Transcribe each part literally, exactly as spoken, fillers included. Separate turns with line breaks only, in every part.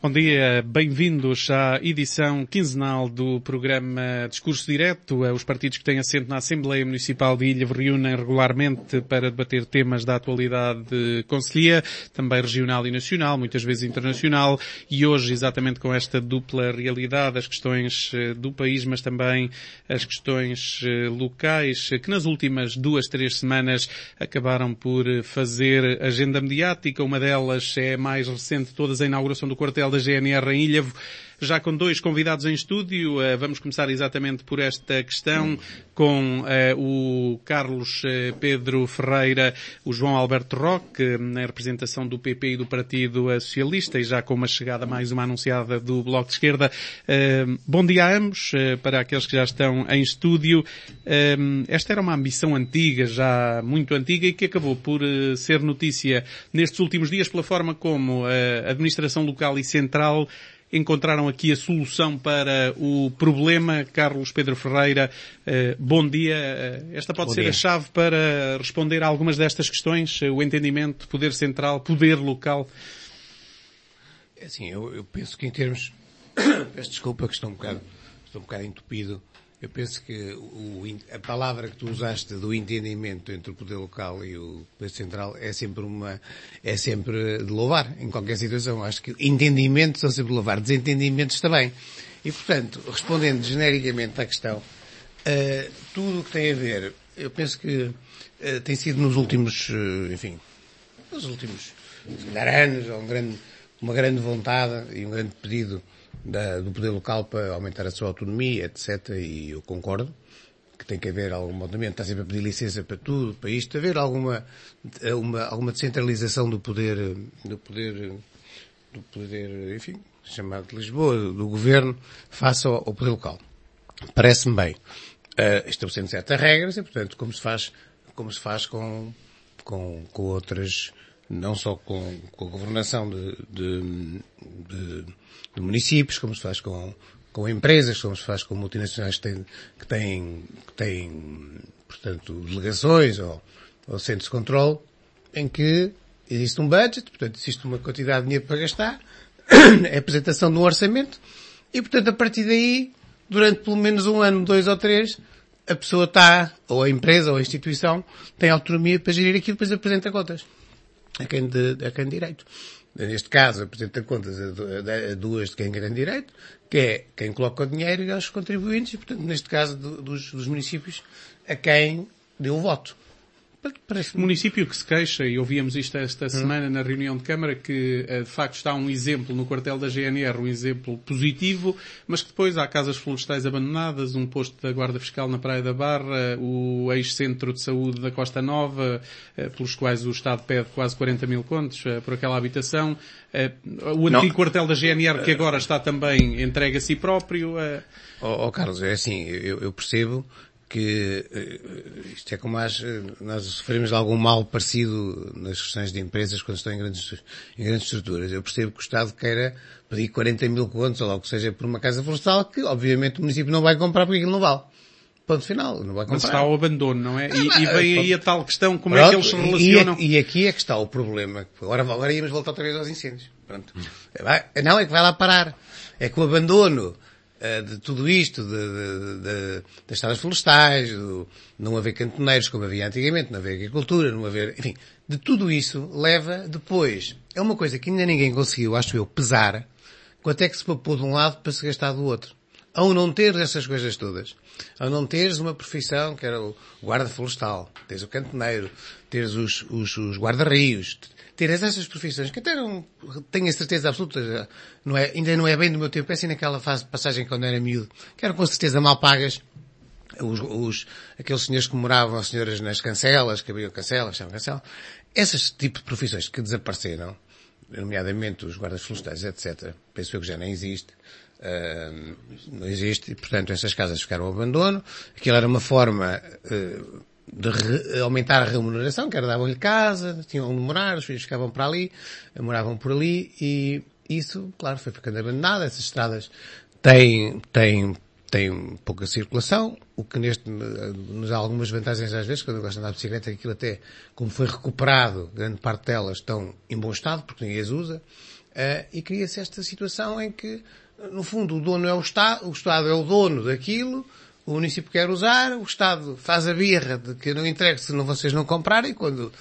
Bom dia, bem-vindos à edição quinzenal do programa Discurso Direto. Os partidos que têm assento na Assembleia Municipal de Ilhavo reúnem regularmente para debater temas da atualidade concelhia, também regional e nacional, muitas vezes internacional, e hoje exatamente com esta dupla realidade, as questões do país, mas também as questões locais, que nas últimas duas, três semanas acabaram por fazer agenda mediática. Uma delas é a mais recente, todas a inauguração do quartel da G N R em Ilhavo, já com dois convidados em estúdio. Vamos começar exatamente por esta questão com uh, o Carlos uh, Pedro Ferreira, o João Alberto Roque, na representação do P P e do Partido Socialista, e já com uma chegada mais uma anunciada do Bloco de Esquerda. Uh, bom dia a ambos, uh, para aqueles que já estão em estúdio. Uh, esta era uma ambição antiga, já muito antiga, e que acabou por uh, ser notícia nestes últimos dias pela forma como a administração local e central encontraram aqui a solução para o problema. Carlos Pedro Ferreira, eh, bom dia. Esta pode bom ser dia. A chave para responder a algumas destas questões, o entendimento, poder central, poder local.
É assim, eu, eu penso que em termos... Peço desculpa que estou um bocado, estou um bocado entupido. Eu penso que o, a palavra que tu usaste do entendimento entre o poder local e o poder central é sempre uma, é sempre de louvar, em qualquer situação. Acho que entendimentos são sempre de louvar, desentendimentos também. E, portanto, respondendo genericamente à questão, uh, tudo o que tem a ver, eu penso que uh, tem sido nos últimos, uh, enfim, nos últimos anos, um grande, uma grande vontade e um grande pedido Da, do poder local para aumentar a sua autonomia, etcétera. E eu concordo que tem que haver algum movimento, está sempre a pedir licença para tudo, para isto, haver alguma, uma, alguma descentralização do poder, do poder, do poder, enfim, chamado de Lisboa, do, do governo, face ao, ao poder local. Parece-me bem, uh, estabelecendo certas regras e, portanto, como se faz, como se faz com, com, com outras, não só com, com a governação de, de, de, de municípios, como se faz com, com empresas, como se faz com multinacionais que têm, que têm, que têm portanto, delegações ou, ou centros de controle, em que existe um budget, portanto, existe uma quantidade de dinheiro para gastar, é a apresentação de um orçamento, e, portanto, a partir daí, durante pelo menos um ano, dois ou três, a pessoa está, ou a empresa, ou a instituição, tem autonomia para gerir aquilo e depois apresenta contas a quem de, a quem de direito. Neste caso, apresenta contas a, a duas de quem tem direito, que é quem coloca o dinheiro e aos contribuintes, e, portanto, neste caso do, dos, dos municípios, a quem deu o voto.
Parece... Município que se queixa, e ouvíamos isto esta semana na reunião de Câmara, que de facto está um exemplo no quartel da G N R, um exemplo positivo, mas que depois há casas florestais abandonadas, um posto da Guarda Fiscal na Praia da Barra, o ex-centro de saúde da Costa Nova, pelos quais o Estado pede quase quarenta mil contos por aquela habitação, o antigo Não. quartel da G N R que agora está também entregue a si próprio.
Oh, oh Carlos, é assim, eu, eu percebo que uh, isto é como as, uh, nós sofremos de algum mal parecido nas questões de empresas quando estão em grandes, em grandes estruturas. Eu percebo que o Estado queira pedir quarenta mil contos ou logo que seja por uma casa florestal que obviamente o município não vai comprar porque aquilo não vale. Ponto final, não vai comprar.
Mas está ao abandono, não é? E, ah, e vem aí a tal questão, como Pronto, é que eles se relacionam?
E, e aqui é que está o problema. Agora, agora íamos voltar outra vez aos incêndios. Pronto. Hum. Não, é que vai lá parar. É que o abandono de tudo isto, de, de, de, das estradas florestais, de não haver cantoneiros como havia antigamente, não haver agricultura, não haver, enfim, de tudo isso leva depois. É uma coisa que ainda ninguém conseguiu, acho eu, pesar quanto é que se papou de um lado para se gastar do outro. Ao não teres essas coisas todas, ao não teres uma profissão que era o guarda florestal, teres o cantoneiro, teres os, os, os guarda-rios, teres essas profissões que até não tenho a certeza absoluta, não é, ainda não é bem do meu tempo, é assim naquela fase de passagem quando era miúdo, que eram com certeza mal pagas, os, os, aqueles senhores que moravam, as senhoras nas cancelas, que abriam cancelas, chamam cancela, esses tipos de profissões que desapareceram, nomeadamente os guardas florestais, etcétera, penso eu que já nem existe, uh, não existe, e portanto essas casas ficaram ao abandono, aquilo era uma forma uh, de re- aumentar a remuneração, que era davam-lhe casa, tinham onde morar, os filhos ficavam para ali, moravam por ali, e isso, claro, foi ficando abandonado. Essas estradas têm, têm, têm pouca circulação, o que neste, nos dá algumas vantagens às vezes, quando eu gosto de andar de bicicleta, aquilo até, como foi recuperado, grande parte delas estão em bom estado, porque ninguém as usa, Uh, e cria-se esta situação em que, no fundo, o dono é o Estado, o Estado é o dono daquilo, o município quer usar, o Estado faz a birra de que não entregue se não, vocês não comprarem, quando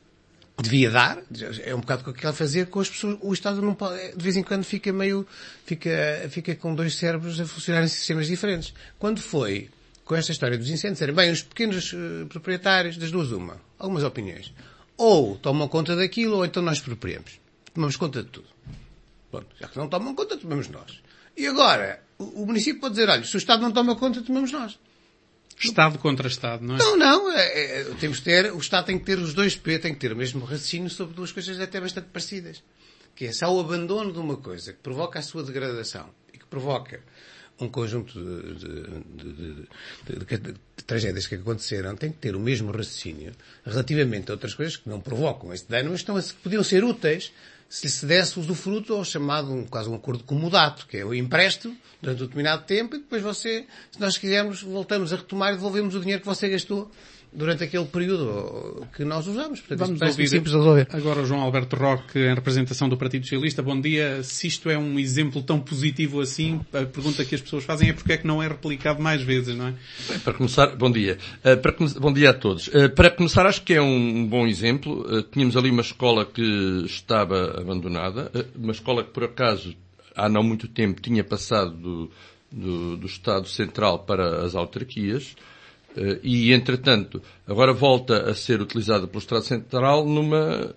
devia dar, é um bocado o que ele fazer com as pessoas, o Estado não pode, de vez em quando fica meio, fica, fica com dois cérebros a funcionar em sistemas diferentes. Quando foi com esta história dos incêndios, eram bem, os pequenos uh, proprietários, das duas uma, algumas opiniões. Ou tomam conta daquilo, ou então nós expropriamos. Tomamos conta de tudo. Bom, já que não tomam conta, tomamos nós. E agora, o, o município pode dizer, olha, se o Estado não toma conta, tomamos nós.
Estado contra Estado, não é?
Não, não. É, é, temos de ter, o Estado tem que ter os dois P, tem que ter o mesmo raciocínio sobre duas coisas até bastante parecidas. Que é só o abandono de uma coisa que provoca a sua degradação e que provoca um conjunto de, de, de, de, de, de, de tragédias que aconteceram, tem que ter o mesmo raciocínio relativamente a outras coisas que não provocam este dano, mas estão, que podiam ser úteis se se desse usufruto ao chamado um, quase um acordo comodato, que é o empréstimo durante um determinado tempo e depois você, se nós quisermos, voltamos a retomar e devolvemos o dinheiro que você gastou durante aquele período que nós usamos. Portanto,
vamos ouvir simples de resolver. Agora o João Alberto Roque, em representação do Partido Socialista. Bom dia. Se isto é um exemplo tão positivo assim, a pergunta que as pessoas fazem é porque é que não é replicado mais vezes, não é?
Bem, para começar, bom dia. Uh, para come... Bom dia a todos. Uh, para começar, acho que é um bom exemplo. Uh, tínhamos ali uma escola que estava abandonada, uh, uma escola que por acaso há não muito tempo tinha passado do, do, do Estado Central para as autarquias. Uh, e, entretanto, agora volta a ser utilizada pelo Estado Central numa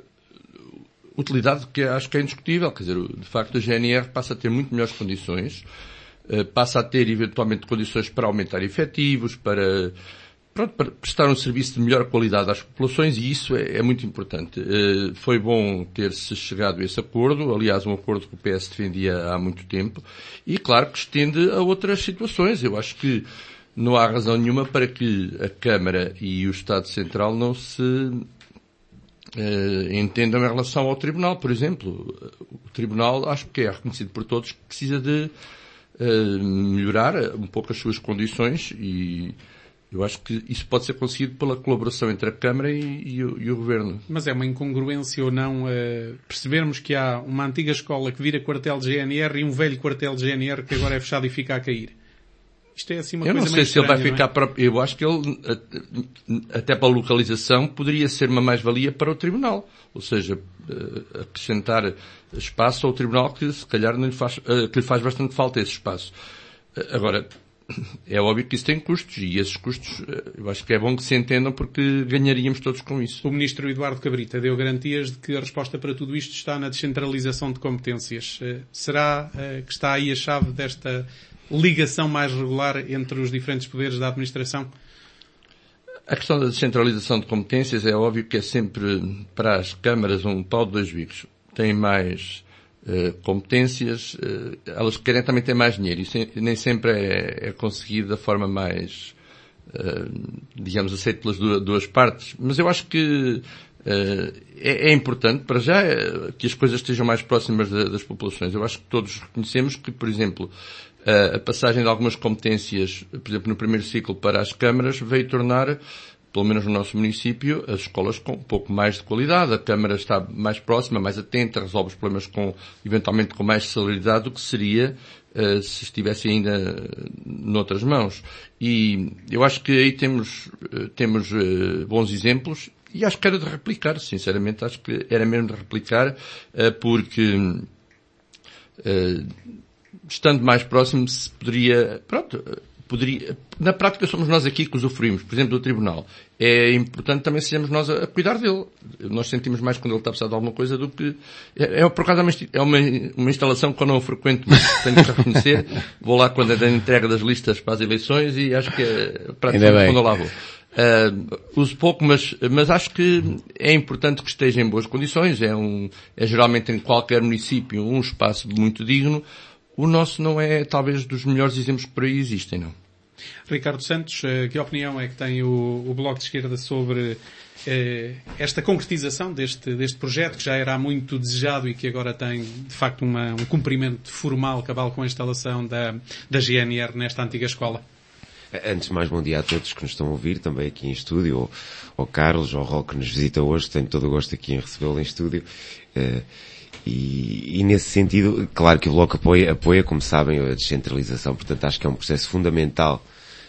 utilidade que acho que é indiscutível. Quer dizer, de facto, a G N R passa a ter muito melhores condições, uh, passa a ter, eventualmente, condições para aumentar efetivos, para, pronto, para prestar um serviço de melhor qualidade às populações, e isso é, é muito importante. Uh, foi bom ter-se chegado a esse acordo, aliás, um acordo que o P S defendia há muito tempo, e, claro, que estende a outras situações. Eu acho que não há razão nenhuma para que a Câmara e o Estado Central não se uh, entendam em relação ao Tribunal, por exemplo. O Tribunal, acho que é reconhecido por todos, que precisa de uh, melhorar um pouco as suas condições e eu acho que isso pode ser conseguido pela colaboração entre a Câmara e, e, o, e o Governo.
Mas é uma incongruência ou não uh, percebermos que há uma antiga escola que vira quartel de G N R e um velho quartel de G N R que agora é fechado e fica a cair? Isto é assim uma
eu
coisa
não sei se ele vai ficar
é?
para... Eu acho que ele, até para a localização, poderia ser uma mais-valia para o Tribunal. Ou seja, acrescentar espaço ao Tribunal que se calhar não lhe faz, que lhe faz bastante falta esse espaço. Agora, é óbvio que isso tem custos e esses custos eu acho que é bom que se entendam porque ganharíamos todos com isso.
O Ministro Eduardo Cabrita deu garantias de que a resposta para tudo isto está na descentralização de competências. Será que está aí a chave desta ligação mais regular entre os diferentes poderes da administração?
A questão da descentralização de competências é óbvio que é sempre para as câmaras um pau de dois bicos. Têm mais uh, competências, uh, elas querem também ter mais dinheiro. Isso nem sempre é, é conseguido da forma mais, uh, digamos, aceita pelas duas, duas partes. Mas eu acho que Uh, é, é importante, para já, uh, que as coisas estejam mais próximas de, das populações. Eu acho que todos reconhecemos que, por exemplo, uh, a passagem de algumas competências, por exemplo, no primeiro ciclo para as câmaras, veio tornar, pelo menos no nosso município, as escolas com um pouco mais de qualidade. A Câmara está mais próxima, mais atenta, resolve os problemas com, eventualmente com mais celeridade do que seria uh, se estivesse ainda noutras mãos. E eu acho que aí temos, uh, temos uh, bons exemplos. E acho que era de replicar, sinceramente, acho que era mesmo de replicar, porque, estando mais próximo, se poderia, pronto, poderia, na prática somos nós aqui que usufruímos, por exemplo, do Tribunal. É importante também sejamos nós a, a cuidar dele. Nós sentimos mais quando ele está a precisar de alguma coisa do que, é, é por acaso, é uma, uma instalação que eu não frequento, mas tenho que reconhecer. Vou lá quando é da entrega das listas para as eleições e acho que é praticamente quando eu lá vou. Uh, uso pouco, mas, mas acho que é importante que esteja em boas condições. É, um, é geralmente em qualquer município um espaço muito digno. O nosso não é talvez dos melhores exemplos que por aí existem, não.
Ricardo Santos, que opinião é que tem o, o Bloco de Esquerda sobre eh, esta concretização deste, deste projeto que já era muito desejado e que agora tem de facto uma, um cumprimento formal cabal com a instalação da, da G N R nesta antiga escola?
Antes de mais, bom dia a todos que nos estão a ouvir, também aqui em estúdio, ao, ao Carlos, ao Roque que nos visita hoje, tenho todo o gosto aqui em recebê-lo em estúdio. Uh, E, e nesse sentido, claro que o Bloco apoia, apoia, como sabem, a descentralização, portanto acho que é um processo fundamental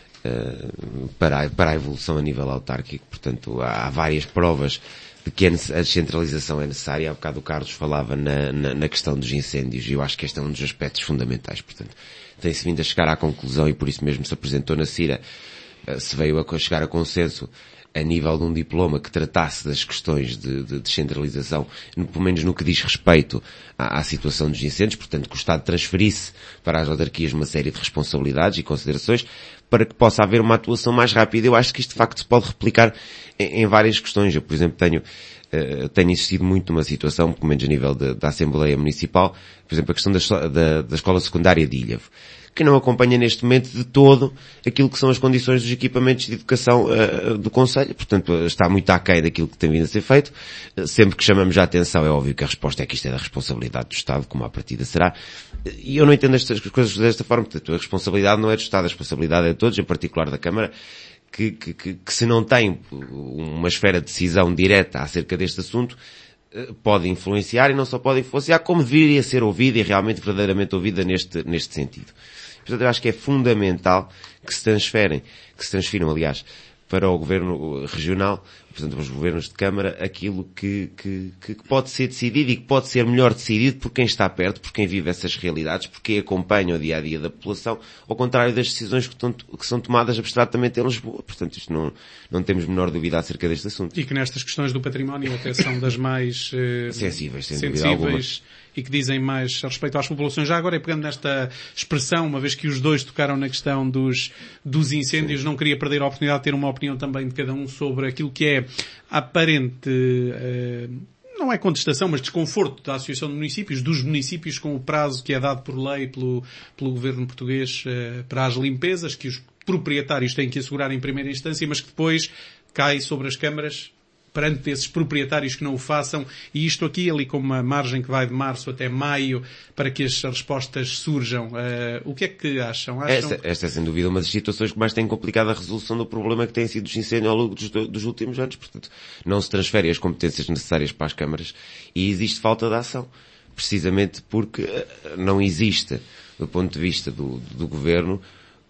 uh, para, a, para a evolução a nível autárquico, portanto há, há várias provas de que a descentralização é necessária. Há bocado o Carlos falava na, na, na questão dos incêndios e eu acho que este é um dos aspectos fundamentais, portanto tem-se vindo a chegar à conclusão e por isso mesmo se apresentou na CIRA, uh, se veio a chegar a consenso a nível de um diploma que tratasse das questões de, de descentralização, no, pelo menos no que diz respeito à, à situação dos incêndios, portanto que o Estado transferisse para as autarquias uma série de responsabilidades e considerações para que possa haver uma atuação mais rápida. Eu acho que isto de facto se pode replicar em, em várias questões. Eu, por exemplo, tenho, uh, tenho insistido muito numa situação, pelo menos a nível de, da Assembleia Municipal, por exemplo, a questão da, da, da Escola Secundária de Ilhavo, que não acompanha neste momento de todo aquilo que são as condições dos equipamentos de educação uh, do Conselho. Portanto, está muito aquém daquilo que tem vindo a ser feito. Uh, sempre que chamamos a atenção, é óbvio que a resposta é que isto é da responsabilidade do Estado, como à partida será. E eu não entendo estas coisas desta forma. Portanto, a responsabilidade não é do Estado, a responsabilidade é de todos, em particular da Câmara, que, que, que, que se não tem uma esfera de decisão direta acerca deste assunto, uh, pode influenciar, e não só pode influenciar, como deveria ser ouvida e realmente verdadeiramente ouvida neste, neste sentido. Portanto, eu acho que é fundamental que se transferem, que se transfiram, aliás, para o Governo Regional, portanto, para os Governos de Câmara, aquilo que, que, que pode ser decidido e que pode ser melhor decidido por quem está perto, por quem vive essas realidades, por quem acompanha o dia-a-dia da população, ao contrário das decisões que, estão, que são tomadas abstratamente em Lisboa. Portanto, isto não, não temos menor dúvida acerca deste assunto.
E que nestas questões do património até são das mais eh,
sensíveis, sem
sensíveis.
dúvida alguma.
E que dizem mais a respeito às populações. Já agora, pegando nesta expressão, uma vez que os dois tocaram na questão dos, dos incêndios, não queria perder a oportunidade de ter uma opinião também de cada um sobre aquilo que é a aparente, eh, não é contestação, mas desconforto da Associação de Municípios, dos municípios com o prazo que é dado por lei pelo, pelo governo português eh, para as limpezas, que os proprietários têm que assegurar em primeira instância, mas que depois cai sobre as câmaras perante esses proprietários que não o façam, e isto aqui, ali com uma margem que vai de março até maio, para que as respostas surjam. Uh, o que é que acham? acham...
Esta, esta é sem dúvida uma das situações que mais tem complicado a resolução do problema que tem sido os incêndios ao longo dos, dos últimos anos. Portanto, não se transferem as competências necessárias para as câmaras e existe falta de ação. Precisamente porque não existe, do ponto de vista do, do Governo,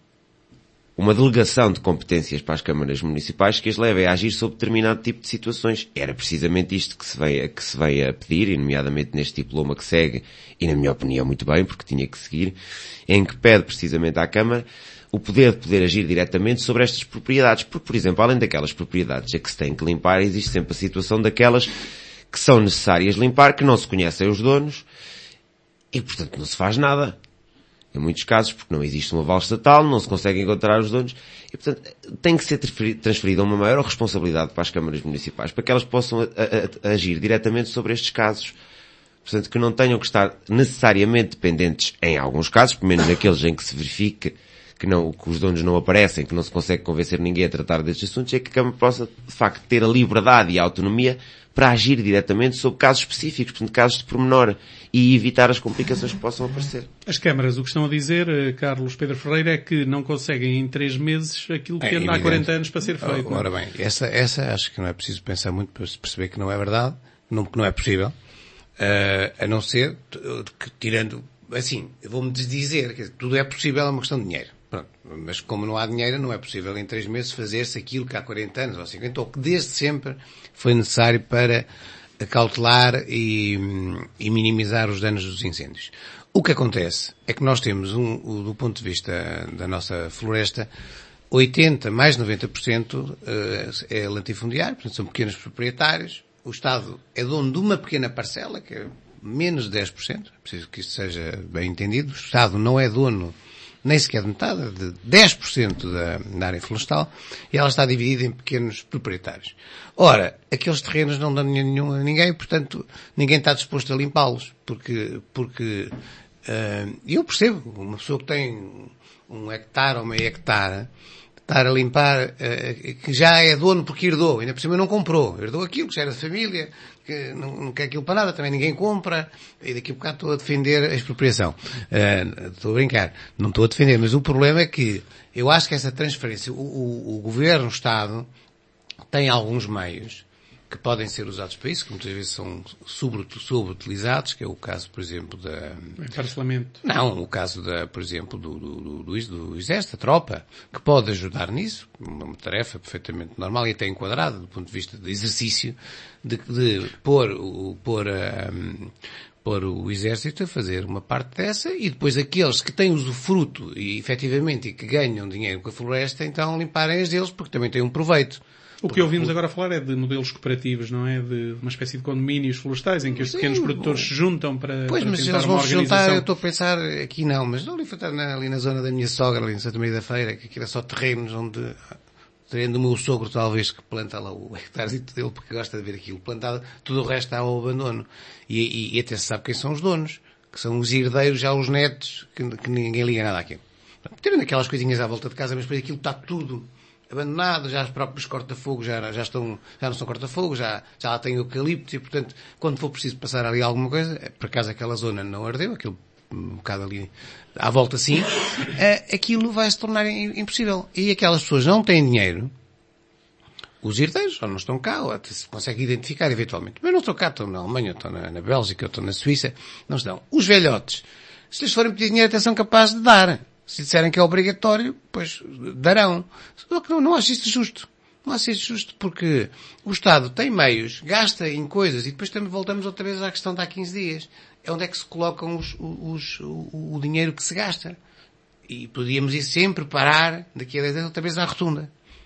uma delegação de competências para as câmaras municipais que as leve a agir sobre determinado tipo de situações. Era precisamente isto que se veio, que se veio a pedir, e nomeadamente neste diploma que segue, e na minha opinião muito bem, porque tinha que seguir, em que pede precisamente à Câmara o poder de poder agir diretamente sobre estas propriedades. Porque, por exemplo, além daquelas propriedades a que se tem que limpar, existe sempre a situação daquelas que são necessárias limpar, que não se conhecem os donos, e portanto não se faz nada. Em muitos casos, porque não existe um aval estatal, não se consegue encontrar os donos, e portanto tem que ser transferida uma maior responsabilidade para as câmaras municipais, para que elas possam a, a, a agir diretamente sobre estes casos. Portanto, que não tenham que estar necessariamente dependentes, em alguns casos, pelo menos naqueles em que se verifique que, não, que os donos não aparecem, que não se consegue convencer ninguém a tratar destes assuntos, é que a Câmara possa, de facto, ter a liberdade e a autonomia para agir diretamente sobre casos específicos, portanto, casos de pormenor, e evitar as complicações que possam aparecer.
As câmaras, o que estão a dizer, Carlos Pedro Ferreira, é que não conseguem em três meses aquilo que é, anda há quarenta anos para ser feito.
Ora bem, essa, essa acho que não é preciso pensar muito para perceber que não é verdade, não, que não é possível, uh, a não ser que, tirando, assim, eu vou-me desdizer, que tudo é possível, é uma questão de dinheiro. Pronto. Mas como não há dinheiro, não é possível em três meses fazer-se aquilo que há quarenta anos ou cinquenta, ou que desde sempre foi necessário para acautelar e, e minimizar os danos dos incêndios. O que acontece é que nós temos, um, do ponto de vista da nossa floresta, oitenta, mais de noventa por cento é latifundiário, portanto são pequenos proprietários. O Estado é dono de uma pequena parcela, que é menos de dez por cento, é preciso que isto seja bem entendido. O Estado não é dono nem sequer de metade, de dez por cento da, da área florestal, e ela está dividida em pequenos proprietários. Ora, aqueles terrenos não dão nenhum a ninguém, portanto, ninguém está disposto a limpá-los, porque, porque, uh, eu percebo, uma pessoa que tem um hectare ou meio hectare, estar a limpar, uh, que já é dono porque herdou, ainda por cima não comprou, herdou aquilo que já era de família, que não, não quer aquilo para nada, também ninguém compra, e daqui a bocado estou a defender a expropriação. Uh, estou a brincar, não estou a defender, mas o problema é que eu acho que essa transferência, o, o, o Governo, o Estado, tem alguns meios que podem ser usados para isso, que muitas vezes são subutilizados, que é o caso, por exemplo, da...
Encarcelamento.
Não, o caso, da, por exemplo, do, do, do, do exército, da tropa, que pode ajudar nisso, uma tarefa perfeitamente normal e até enquadrada do ponto de vista de exercício, de, de pôr, o, pôr, a, pôr o exército a fazer uma parte dessa e depois aqueles que têm usufruto e efetivamente e que ganham dinheiro com a floresta, então limparem as deles porque também têm um proveito.
O que ouvimos agora falar é de modelos cooperativos, não é? De uma espécie de condomínios florestais em que os pequenos produtores se juntam para,
pois,
para
mas
tentar
eles
uma
vão se
organização.
juntar, eu estou a pensar, aqui não, mas ali, ali na zona da minha sogra, ali em Santa Maria da Feira, que aquilo é só terrenos onde, terreno do meu sogro talvez, que planta lá o hectarezito dele, porque gosta de ver aquilo plantado, tudo o resto está ao abandono. E, e, e até se sabe quem são os donos, que são os herdeiros, já os netos, que, que ninguém liga nada àquilo. Tendo aquelas coisinhas à volta de casa, mas depois aquilo está tudo abandonado, já os próprios corta-fogo já, já estão, já não são corta-fogo, já, já lá tem eucalipto e, portanto, quando for preciso passar ali alguma coisa, por acaso aquela zona não ardeu, aquilo um bocado ali à volta sim, é, aquilo vai se tornar impossível. E aquelas pessoas não têm dinheiro, os herdeiros, ou não estão cá, ou até se consegue identificar eventualmente, mas não estão cá, estão na Alemanha, estão na, na Bélgica, estão na Suíça, não estão. Os velhotes, se lhes forem pedir dinheiro, até são capazes de dar. Se disserem que é obrigatório, pois darão. Só que não, não acho isso justo. Não acho isso justo porque o Estado tem meios, gasta em coisas e depois também voltamos outra vez à questão de há quinze dias. É onde é que se colocam os, os, o, o dinheiro que se gasta. E podíamos ir sempre parar daqui a dez anos outra vez à rotunda.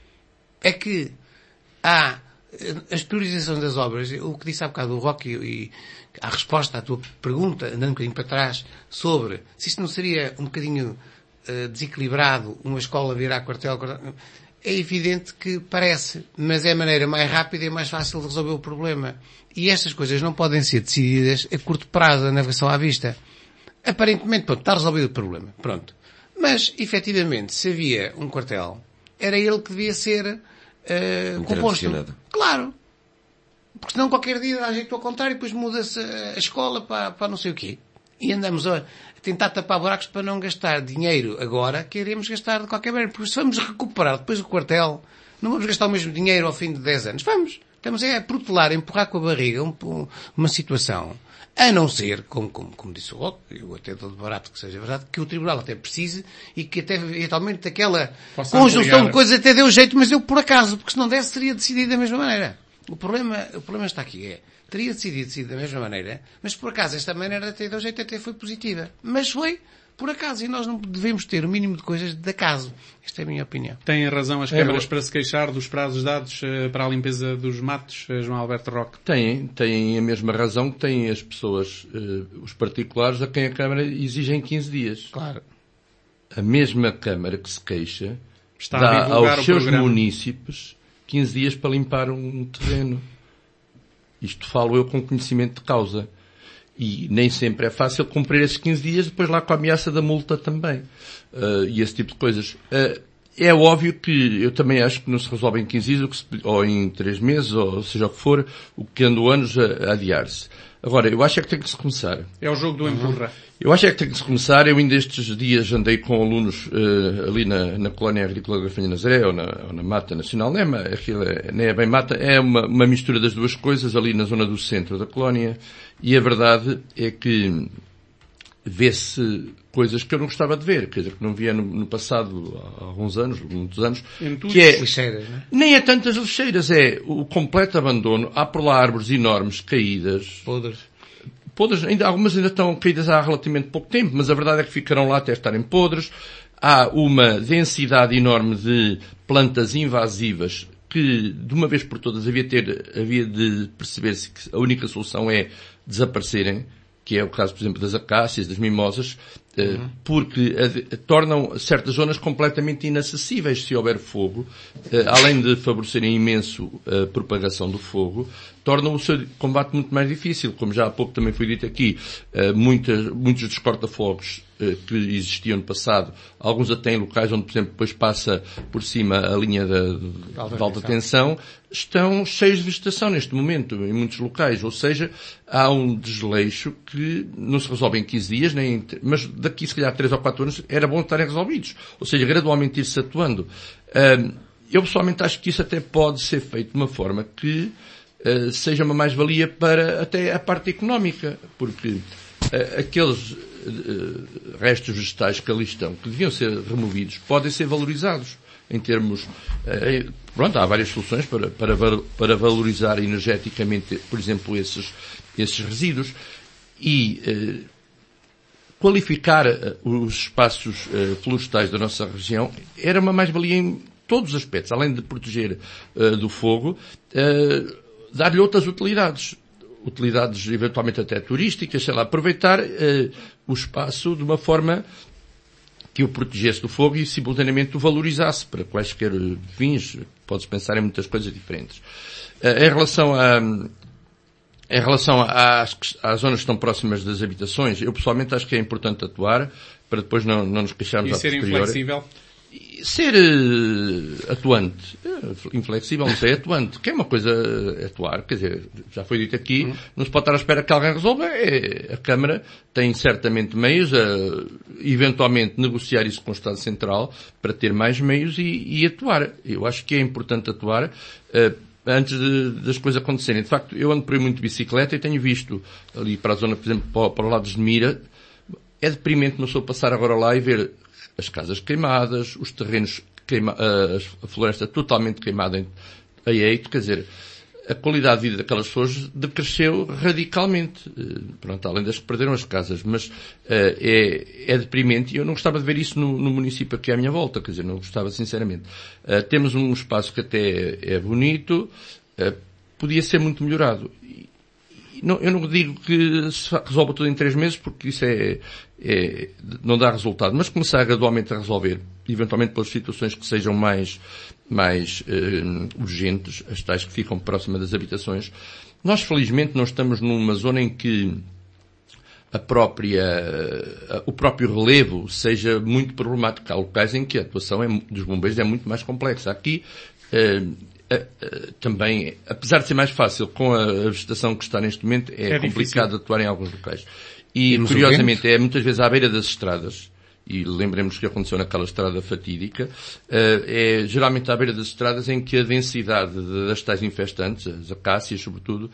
É que há as priorizações das obras, o que disse há bocado o Roque e a resposta à tua pergunta, andando um bocadinho para trás, sobre se isto não seria um bocadinho Uh, desequilibrado, uma escola virar quartel, quartel, é evidente que parece, mas é a maneira mais rápida e mais fácil de resolver o problema. E estas coisas não podem ser decididas a curto prazo, a navegação à vista. Aparentemente, pronto, está resolvido o problema. Pronto. Mas, efetivamente, se havia um quartel, era ele que devia ser uh, composto. Claro. Porque senão qualquer dia dá jeito ao contrário e depois muda-se a escola para, para não sei o quê. E andamos a tentar tapar buracos para não gastar dinheiro agora, queremos gastar de qualquer maneira. Porque se vamos recuperar depois o quartel, não vamos gastar o mesmo dinheiro ao fim de dez anos. Vamos. Estamos a protelar, a empurrar com a barriga um, uma situação. A não ser, como, como, como disse o Roque, eu até dou de barato que seja verdade, que o Tribunal até precise e que até eventualmente aquela Posso conjunção ampliar. De coisas até deu jeito, mas deu por acaso, porque se não desse seria decidido da mesma maneira. O problema, o problema está aqui, é, teria decidido, decidido da mesma maneira, mas por acaso esta maneira até deu jeito, até foi positiva. Mas foi por acaso, e nós não devemos ter o mínimo de coisas de acaso. Esta é a minha opinião.
Têm razão as câmaras é, para se queixar dos prazos dados uh, para a limpeza dos matos, uh, João Alberto Roque?
Têm, têm a mesma razão que têm as pessoas, uh, os particulares, a quem a Câmara exigem quinze dias.
Claro.
A mesma Câmara que se queixa Está dá aos seus programa. munícipes quinze dias para limpar um terreno. Isto falo eu com conhecimento de causa. E nem sempre é fácil cumprir esses quinze dias, depois lá com a ameaça da multa também. Uh, e esse tipo de coisas. Uh, é óbvio que eu também acho que não se resolve em quinze dias, ou em três meses, ou seja o que for, o que andou anos a, a adiar-se. Agora, eu acho é que tem que se começar.
É o jogo do empurra.
Eu acho é que tem que se começar. Eu ainda estes dias andei com alunos uh, ali na, na Colónia Agrícola da Grafenha Nazaré, ou na, ou na Mata Nacional. Não é, aquilo é, não é bem mata, é uma, uma mistura das duas coisas, ali na zona do centro da colónia. E a verdade é que vê-se coisas que eu não gostava de ver, quer dizer, que não via no, no passado, há alguns anos, muitos anos, que é,
lixeiras, não é?
Nem é tantas lixeiras, é o completo abandono. Há por lá árvores enormes, caídas.
Podres.
Podres, ainda, algumas ainda estão caídas há relativamente pouco tempo, mas a verdade é que ficarão lá até estarem podres. Há uma densidade enorme de plantas invasivas que, de uma vez por todas, havia, ter, havia de perceber-se que a única solução é desaparecerem, que é o caso, por exemplo, das acácias, das mimosas, uhum. porque a, a, tornam certas zonas completamente inacessíveis se houver fogo, além de favorecerem imenso a propagação do fogo, tornam o seu combate muito mais difícil. Como já há pouco também foi dito aqui, muitas, muitos dos corta-fogos que existiam no passado, alguns até em locais onde, por exemplo, depois passa por cima a linha da, de alta tensão, estão cheios de vegetação neste momento, em muitos locais. Ou seja, há um desleixo que não se resolve em quinze dias, nem em, mas daqui, se calhar, três ou quatro anos, era bom estarem resolvidos. Ou seja, gradualmente ir-se atuando. Eu, pessoalmente, acho que isso até pode ser feito de uma forma que uh, seja uma mais-valia para até a parte económica, porque uh, aqueles uh, restos vegetais que ali estão, que deviam ser removidos, podem ser valorizados em termos... Uh, pronto, há várias soluções para, para, para valorizar energeticamente, por exemplo, esses, esses resíduos. E... Uh, qualificar uh, os espaços uh, florestais da nossa região era uma mais-valia em todos os aspectos, além de proteger uh, do fogo, uh, dar-lhe outras utilidades, utilidades eventualmente até turísticas, sei lá, aproveitar uh, o espaço de uma forma que o protegesse do fogo e simultaneamente o valorizasse para quaisquer fins. Pode-se pensar em muitas coisas diferentes. Uh, em relação a Em relação às, às zonas que estão próximas das habitações, eu pessoalmente acho que é importante atuar para depois não, não nos queixarmos
a
posteriori.
E ser inflexível?
Ser uh, atuante. Uh, inflexível, não sei, atuante. Que é uma coisa uh, atuar, quer dizer, já foi dito aqui, hum. não se pode estar à espera que alguém resolva. É, a Câmara tem certamente meios a, eventualmente, negociar isso com o Estado Central para ter mais meios e, e atuar. Eu acho que é importante atuar uh, antes de, das coisas acontecerem. De facto, eu ando por aí muito de bicicleta e tenho visto ali para a zona, por exemplo, para, para o lado de Mira, é deprimente uma pessoa passar agora lá e ver as casas queimadas, os terrenos queimados, a floresta totalmente queimada a eito, quer dizer, a qualidade de vida daquelas pessoas decresceu radicalmente. Pronto, além das que perderam as casas, mas uh, é, é deprimente e eu não gostava de ver isso no, no município aqui à minha volta, quer dizer, não gostava sinceramente. Uh, temos um espaço que até é bonito, uh, podia ser muito melhorado. E, não, eu não digo que se resolva tudo em três meses, porque isso é, é, não dá resultado, mas começar gradualmente a resolver, eventualmente pelas situações que sejam mais mais uh, urgentes, as tais que ficam próximas das habitações. Nós, felizmente, não estamos numa zona em que a própria, uh, o próprio relevo seja muito problemático. Há locais em que a atuação é, dos bombeiros é muito mais complexa. Aqui, uh, uh, uh, também, apesar de ser mais fácil com a, a vegetação que está neste momento, é, é complicado difícil. Atuar em alguns locais. E, e curiosamente, é muitas vezes à beira das estradas, e lembremos que aconteceu naquela estrada fatídica, é geralmente à beira das estradas em que a densidade das tais infestantes, as acácias sobretudo,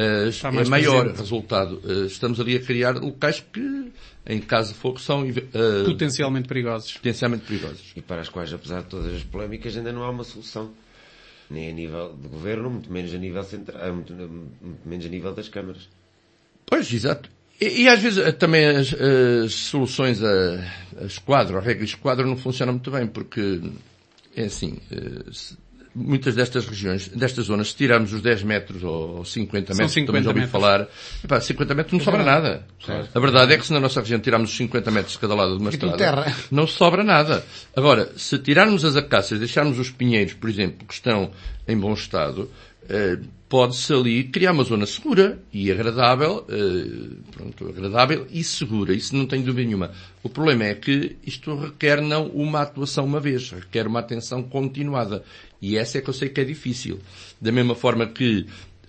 é maior. Presente. Resultado, estamos ali a criar locais que, em caso de fogo, são
potencialmente perigosos.
Potencialmente perigosos.
E para as quais, apesar de todas as polémicas, ainda não há uma solução. Nem a nível de governo, muito menos a nível central, muito, muito menos a nível das câmaras.
Pois, exato. E, e às vezes também as, as soluções a, a esquadro, a regra esquadro não funcionam muito bem, porque é assim, muitas destas regiões, destas zonas, se tirarmos os dez metros ou cinquenta metros, também já ouvi falar, epá, cinquenta metros não sobra nada. Certo. A verdade é que se na nossa região tirarmos os cinquenta metros de cada lado de uma estrada, terra. Não sobra nada. Agora, se tirarmos as acácias, deixarmos os pinheiros, por exemplo, que estão em bom estado, pode-se ali criar uma zona segura e agradável, pronto, agradável e segura, isso não tenho dúvida nenhuma. O problema é que isto requer não uma atuação uma vez, requer uma atenção continuada. E essa é que eu sei que é difícil. Da mesma forma que,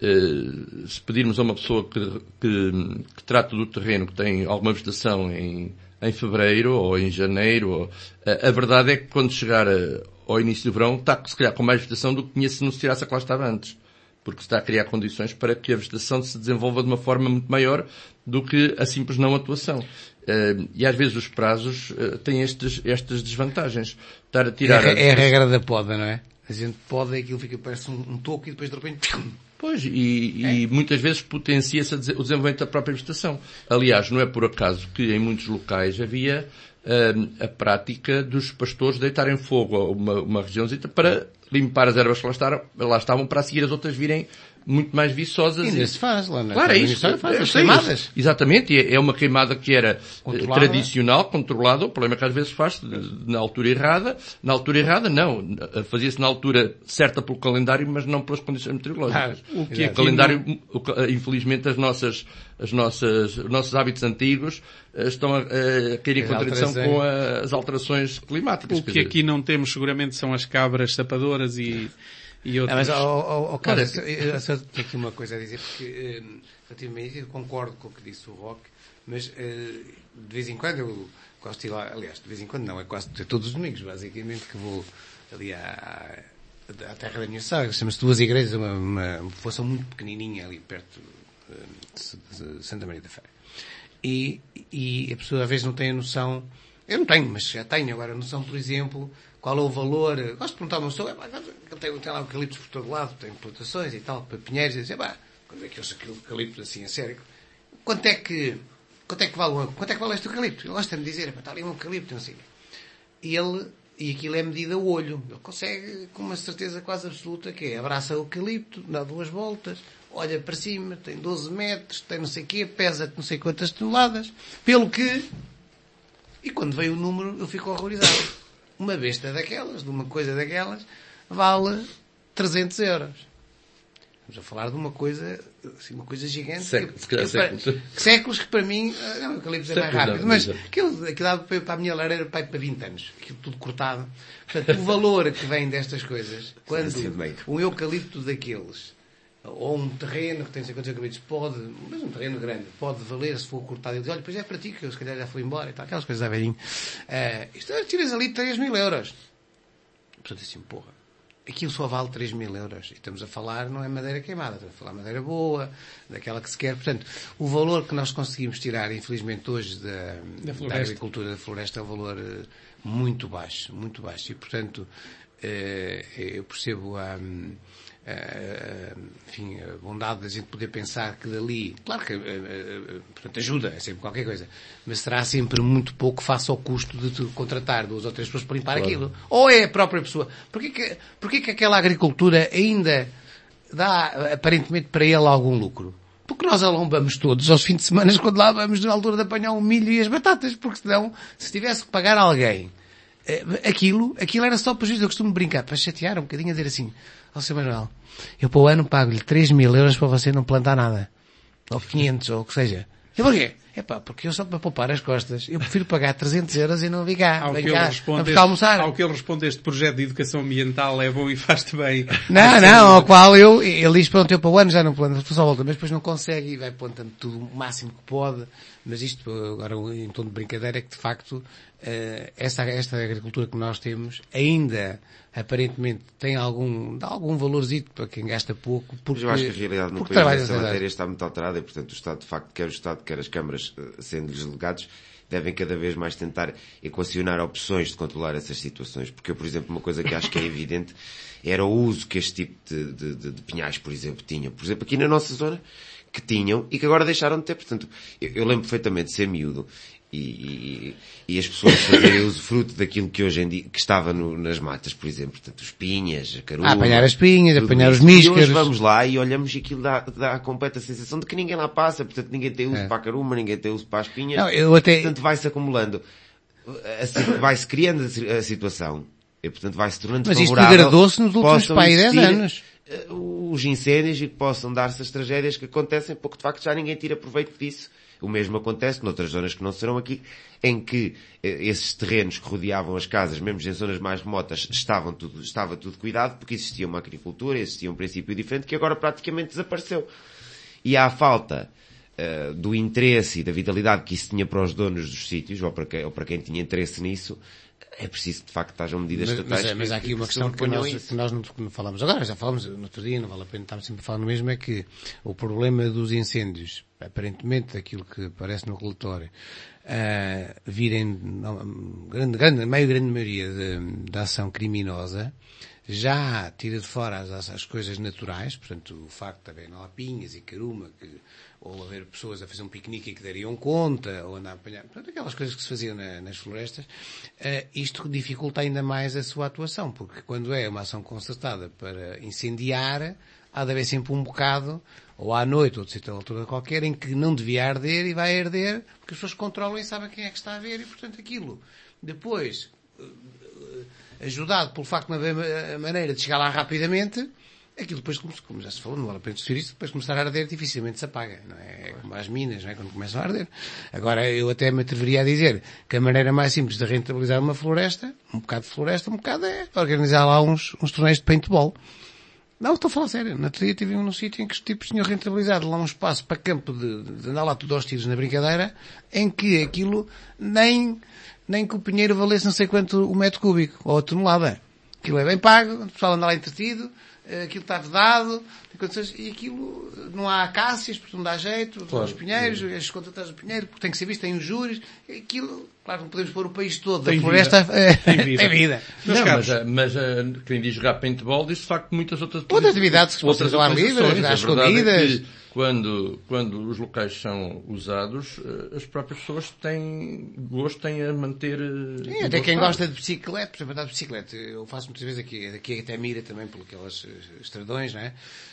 se pedirmos a uma pessoa que, que, que trata do terreno, que tem alguma vegetação em, em fevereiro ou em janeiro, ou, a, a verdade é que quando chegar a, ao início do verão está, se calhar, com mais vegetação do que tinha se não se tirasse a que lá estava antes. Porque se está a criar condições para que a vegetação se desenvolva de uma forma muito maior do que a simples não atuação. Uh, e às vezes os prazos uh, têm estes, estas desvantagens. Estar a tirar
é,
a...
é a regra da poda, não é? A gente poda e aquilo fica, parece um, um toco e depois de repente...
Pois, e, é. e muitas vezes potencia-se o desenvolvimento da própria vegetação. Aliás, não é por acaso que em muitos locais havia uh, a prática dos pastores deitarem fogo a uma, uma regiãozita para limpar as ervas que lá estavam, lá estavam para a seguir as outras virem muito mais viçosas.
E ainda se faz lá, não é?
Claro, é isso.
Faz as queimadas.
Exatamente, e é uma queimada que era controlada. Tradicional, controlada. O problema é que às vezes faz na altura errada. Na altura errada, não. Fazia-se na altura certa pelo calendário, mas não pelas condições meteorológicas. Ah, o que é o calendário, não... infelizmente, as nossas, as nossas, os nossos hábitos antigos estão a, a cair em contradição com a, as alterações climáticas.
O que aqui não temos seguramente são as cabras sapadoras e... E outros...
Ah, mas, oh, oh, oh, cara, eu só tenho aqui uma coisa a dizer, porque, relativamente, eu concordo com o que disse o Roque, mas, de vez em quando, eu gosto de ir lá, aliás, de vez em quando não, é quase todos os domingos, basicamente, que vou ali à, a terra da minha sogra, chama-se Duas Igrejas, uma, uma, uma povoação muito pequenininha ali perto de, de Santa Maria da Feira. E, e a pessoa às vezes não tem a noção, eu não tenho, mas já tenho agora a noção, por exemplo, qual é o valor. Gosto de perguntar a uma pessoa, tem, tem lá eucaliptos por todo lado, tem plantações e tal, pinheiros, e dizer, pá, quando é que eu sei aquele eucalipto assim a sério, quanto é que, quanto é que vale, quanto é que vale este eucalipto? Ele gosta de me dizer, pá, está ali um eucalipto, não sei. E ele, e aquilo é medido a olho, ele consegue com uma certeza quase absoluta que é, abraça o eucalipto, dá duas voltas, olha para cima, tem doze metros, tem não sei o quê, pesa não sei quantas toneladas, pelo que, e quando veio o número eu fico horrorizado. Uma besta daquelas, de uma coisa daquelas, vale trezentos euros. Estamos a falar de uma coisa, assim, uma coisa gigante.
Século,
que,
se calhar
que, para,
séculos.
séculos que para mim, não, o eucalipto é mais rápido, mas aquilo, aquilo dava para, para a minha lareira para, para vinte anos. Aquilo tudo cortado. Portanto, o valor que vem destas coisas, quando um eucalipto daqueles, ou um terreno que tem não sei quantos eucaliptos, pode, mas um terreno grande, pode valer se for cortado. E diz, olha, pois é para ti, que eu se calhar já fui embora e tal, aquelas coisas a velhinho. Uh, isto, tiras ali três mil euros. Portanto, assim, porra. Aquilo só vale três mil euros. E estamos a falar, não é madeira queimada, estamos a falar madeira boa, daquela que se quer. Portanto, o valor que nós conseguimos tirar, infelizmente, hoje da, da, da agricultura da floresta é um valor uh, muito baixo, muito baixo. E, portanto, uh, eu percebo a, uh, enfim, a bondade da gente poder pensar que dali, claro que, uh, uh, portanto, ajuda, é sempre qualquer coisa, mas será sempre muito pouco face ao custo de tu contratar duas ou três pessoas para limpar claro. Aquilo. Ou é a própria pessoa. Porquê que, porquê que aquela agricultura ainda dá, aparentemente, para ele algum lucro? Porque nós alombamos todos aos fins de semana quando lá vamos na altura de apanhar o milho e as batatas, porque senão, se tivesse que pagar alguém aquilo, aquilo era só prejuízo. Eu costumo brincar, para chatear um bocadinho, a dizer assim, ó Sr. Manuel, eu para o ano pago-lhe três mil euros para você não plantar nada. Ou quinhentos, ou o que seja. E porquê? É pá, porque eu só para poupar as costas, eu prefiro pagar trezentos euros e não vir cá.
Ao
Vem
que
cá,
ele responde
vamos cá almoçar.
Ao que ele responde, este projeto de educação ambiental é bom e faz-te bem.
Não, não, ao qual eu, ele diz, pronto, eu para o ano já não planto, só volta, mas depois não consegue e vai plantando tudo o máximo que pode. Mas isto, agora, em tom de brincadeira, é que de facto, esta, esta agricultura que nós temos ainda, aparentemente, tem algum, dá algum valorzito para quem gasta pouco. Porque,
mas eu acho que a realidade no país nessa matéria está muito alterada e, portanto, o Estado, de facto, quer o Estado, quer as câmaras, sendo-lhes delegados, devem cada vez mais tentar equacionar opções de controlar essas situações. Porque eu, por exemplo, uma coisa que acho que é evidente era o uso que este tipo de, de, de, de pinhais, por exemplo, tinha. Por exemplo, aqui na nossa zona, que tinham e que agora deixaram de ter. Portanto, eu, eu lembro perfeitamente de ser miúdo e, e, e as pessoas fazerem usufruto daquilo que hoje em dia, que estava no, nas matas, por exemplo. Portanto, os pinhas, a caruma.
Ah, apanhar as pinhas, apanhar os míscaros.
E hoje vamos lá e olhamos e aquilo dá, dá a completa sensação de que ninguém lá passa. Portanto, ninguém tem uso é. para a caruma, ninguém tem uso para as pinhas.
Não, eu até...
Portanto, vai-se acumulando, vai-se criando a situação. E, portanto, vai-se tornando
mas
favorável.
Mas isto degradou-se nos últimos pai dez anos.
Os incêndios e que possam dar-se as tragédias que acontecem, porque de facto já ninguém tira proveito disso. O mesmo acontece noutras zonas que não serão aqui, em que esses terrenos que rodeavam as casas, mesmo em zonas mais remotas, estavam tudo, estava tudo cuidado, porque existia uma agricultura, existia um princípio diferente, que agora praticamente desapareceu. E há a falta uh, do interesse e da vitalidade que isso tinha para os donos dos sítios, ou para quem, ou para quem tinha interesse nisso, é preciso, de facto, que hajam medidas
mas,
estatais.
Mas, mas há aqui uma questão que nós, que nós não, não falamos agora, já falamos no outro dia, não vale a pena estarmos sempre a falar no mesmo, é que o problema dos incêndios, aparentemente, aquilo que aparece no relatório, uh, virem, não, grande, grande, a meio grande maioria da ação criminosa, já tira de fora as, as coisas naturais, portanto, o facto de haver lapinhas e caruma, que, ou haver pessoas a fazer um piquenique que dariam conta, ou andar a apanhar, portanto, aquelas coisas que se faziam na, nas florestas, uh, isto dificulta ainda mais a sua atuação, porque quando é uma ação concertada para incendiar, há de haver sempre um bocado, ou à noite, ou de certa altura qualquer, em que não devia arder e vai arder, porque as pessoas controlam e sabem quem é que está a ver, e portanto aquilo, depois, ajudado pelo facto de não haver a maneira de chegar lá rapidamente, aquilo depois, como já se falou, não vale a pena discutir isso, depois começar a arder dificilmente se apaga, não é? É como as minas, não é? Quando começam a arder. Agora, eu até me atreveria a dizer que a maneira mais simples de rentabilizar uma floresta, um bocado de floresta, um bocado é organizar lá uns, uns torneios de paintball. Não, estou a falar sério. Na outro dia tive num sítio em que os tipos tinham rentabilizado lá um espaço para campo de, de andar lá tudo aos tiros na brincadeira, em que aquilo nem, nem que o pinheiro valesse não sei quanto o metro cúbico, ou a tonelada. aquilo é bem pago, o pessoal anda lá entretido, aquilo está vedado, e aquilo, não há acácias, porque não dá jeito, claro. Os pinheiros, as contratadas do pinheiro, porque tem que ser visto, tem os júris, aquilo, claro, não podemos pôr o país todo,
tem
a floresta
é, tem vida.
Tem vida.
Não, mas, mas quem diz jogar paintball diz de facto muitas outras
outras atividades que se possam fazer ao ar livre, às escondidas.
Quando, quando os locais são usados, as próprias pessoas têm gosto em a manter...
Sim, até quem gosta de bicicleta, por exemplo, andar de bicicleta, eu faço muitas vezes aqui, aqui até Mira também, por aquelas estradões, não é?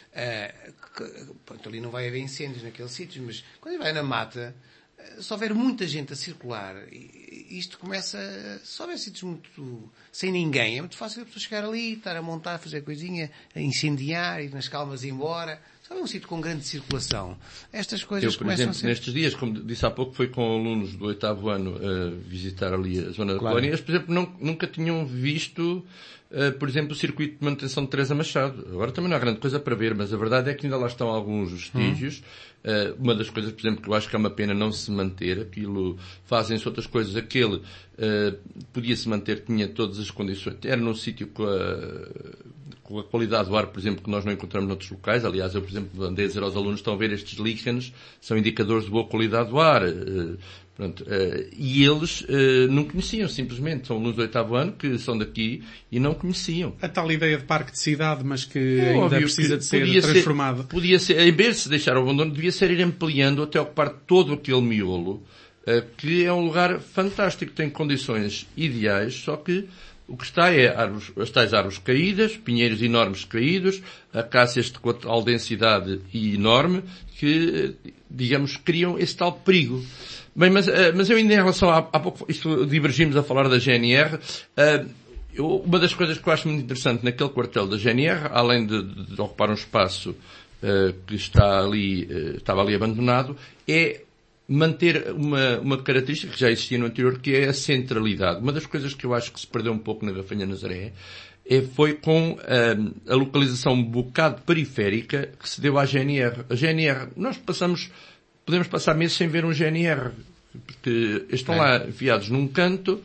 Uh, pronto, ali não vai haver incêndios naqueles sítios, mas quando vai na mata, se houver muita gente a circular, isto começa, se houver sítios muito, sem ninguém, é muito fácil a pessoa chegar ali, estar a montar, fazer coisinha, a incendiar, ir nas calmas e ir embora. Sabe, um sítio com grande circulação. Estas coisas
eu, por
começam
exemplo,
a ser...
nestes dias, como disse há pouco, foi com alunos do oitavo ano a visitar ali a zona da
claro.
colónia, eles, por exemplo, não, nunca tinham visto, uh, por exemplo, o circuito de manutenção de Teresa Machado. Agora também não há grande coisa para ver, mas a verdade é que ainda lá estão alguns vestígios. Hum. Uh, uma das coisas, por exemplo, que eu acho que é uma pena não se manter, aquilo, fazem-se outras coisas, aquele uh, podia-se manter, tinha todas as condições, era num sítio com a... com a qualidade do ar, por exemplo, que nós não encontramos noutros locais. Aliás, eu, por exemplo, andei a dizer aos alunos, estão a ver estes líquenes, são indicadores de boa qualidade do ar. Uh, pronto, uh, e eles uh, não conheciam, simplesmente. São alunos do oitavo ano que são daqui e não conheciam.
A tal ideia de parque de cidade, mas que é ainda precisa de ser transformado.
Ser, podia ser, em vez de se deixar o abandono, devia ser ir ampliando até ocupar todo aquele miolo, uh, que é um lugar fantástico, tem condições ideais, só que o que está é árvores, as tais árvores caídas, pinheiros enormes caídos, acácias de tal densidade enorme que, digamos, criam esse tal perigo. Bem, mas, mas eu ainda em relação a, há pouco, isto divergimos a falar da G N R, eu, uma das coisas que eu acho muito interessante naquele quartel da G N R, além de, de ocupar um espaço que está ali, estava ali abandonado, é manter uma, uma característica que já existia no anterior, que é a centralidade. Uma das coisas que eu acho que se perdeu um pouco na Gafanha Nazaré é, foi com a, a localização um bocado periférica que se deu à G N R. A G N R, nós passamos, podemos passar meses sem ver um G N R, porque estão é. lá enfiados num canto,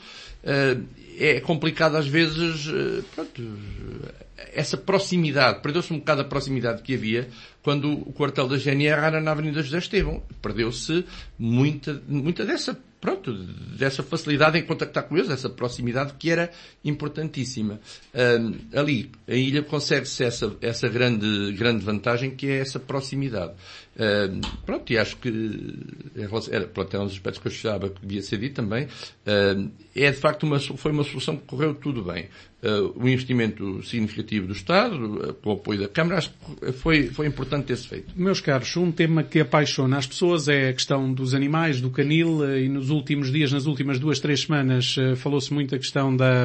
é complicado às vezes, pronto, essa proximidade, perdeu-se um bocado a proximidade que havia quando o quartel da G N R era na Avenida José Estevão. Perdeu-se muita, muita dessa, pronto, dessa facilidade em contactar com eles, dessa proximidade que era importantíssima. Um, ali, a ilha consegue-se essa, essa grande, grande vantagem que é essa proximidade. Um, pronto, e acho que, era, pronto, é um dos aspectos que eu achava que devia ser dito também, um, é de facto uma, foi uma solução que correu tudo bem. Uh, um investimento significativo do Estado, uh, com o apoio da Câmara, acho que foi, foi importante ter-se feito.
Meus caros, um tema que apaixona as pessoas é a questão dos animais, do canil, uh, e nos últimos dias, nas últimas duas, três semanas, uh, falou-se muito a questão da...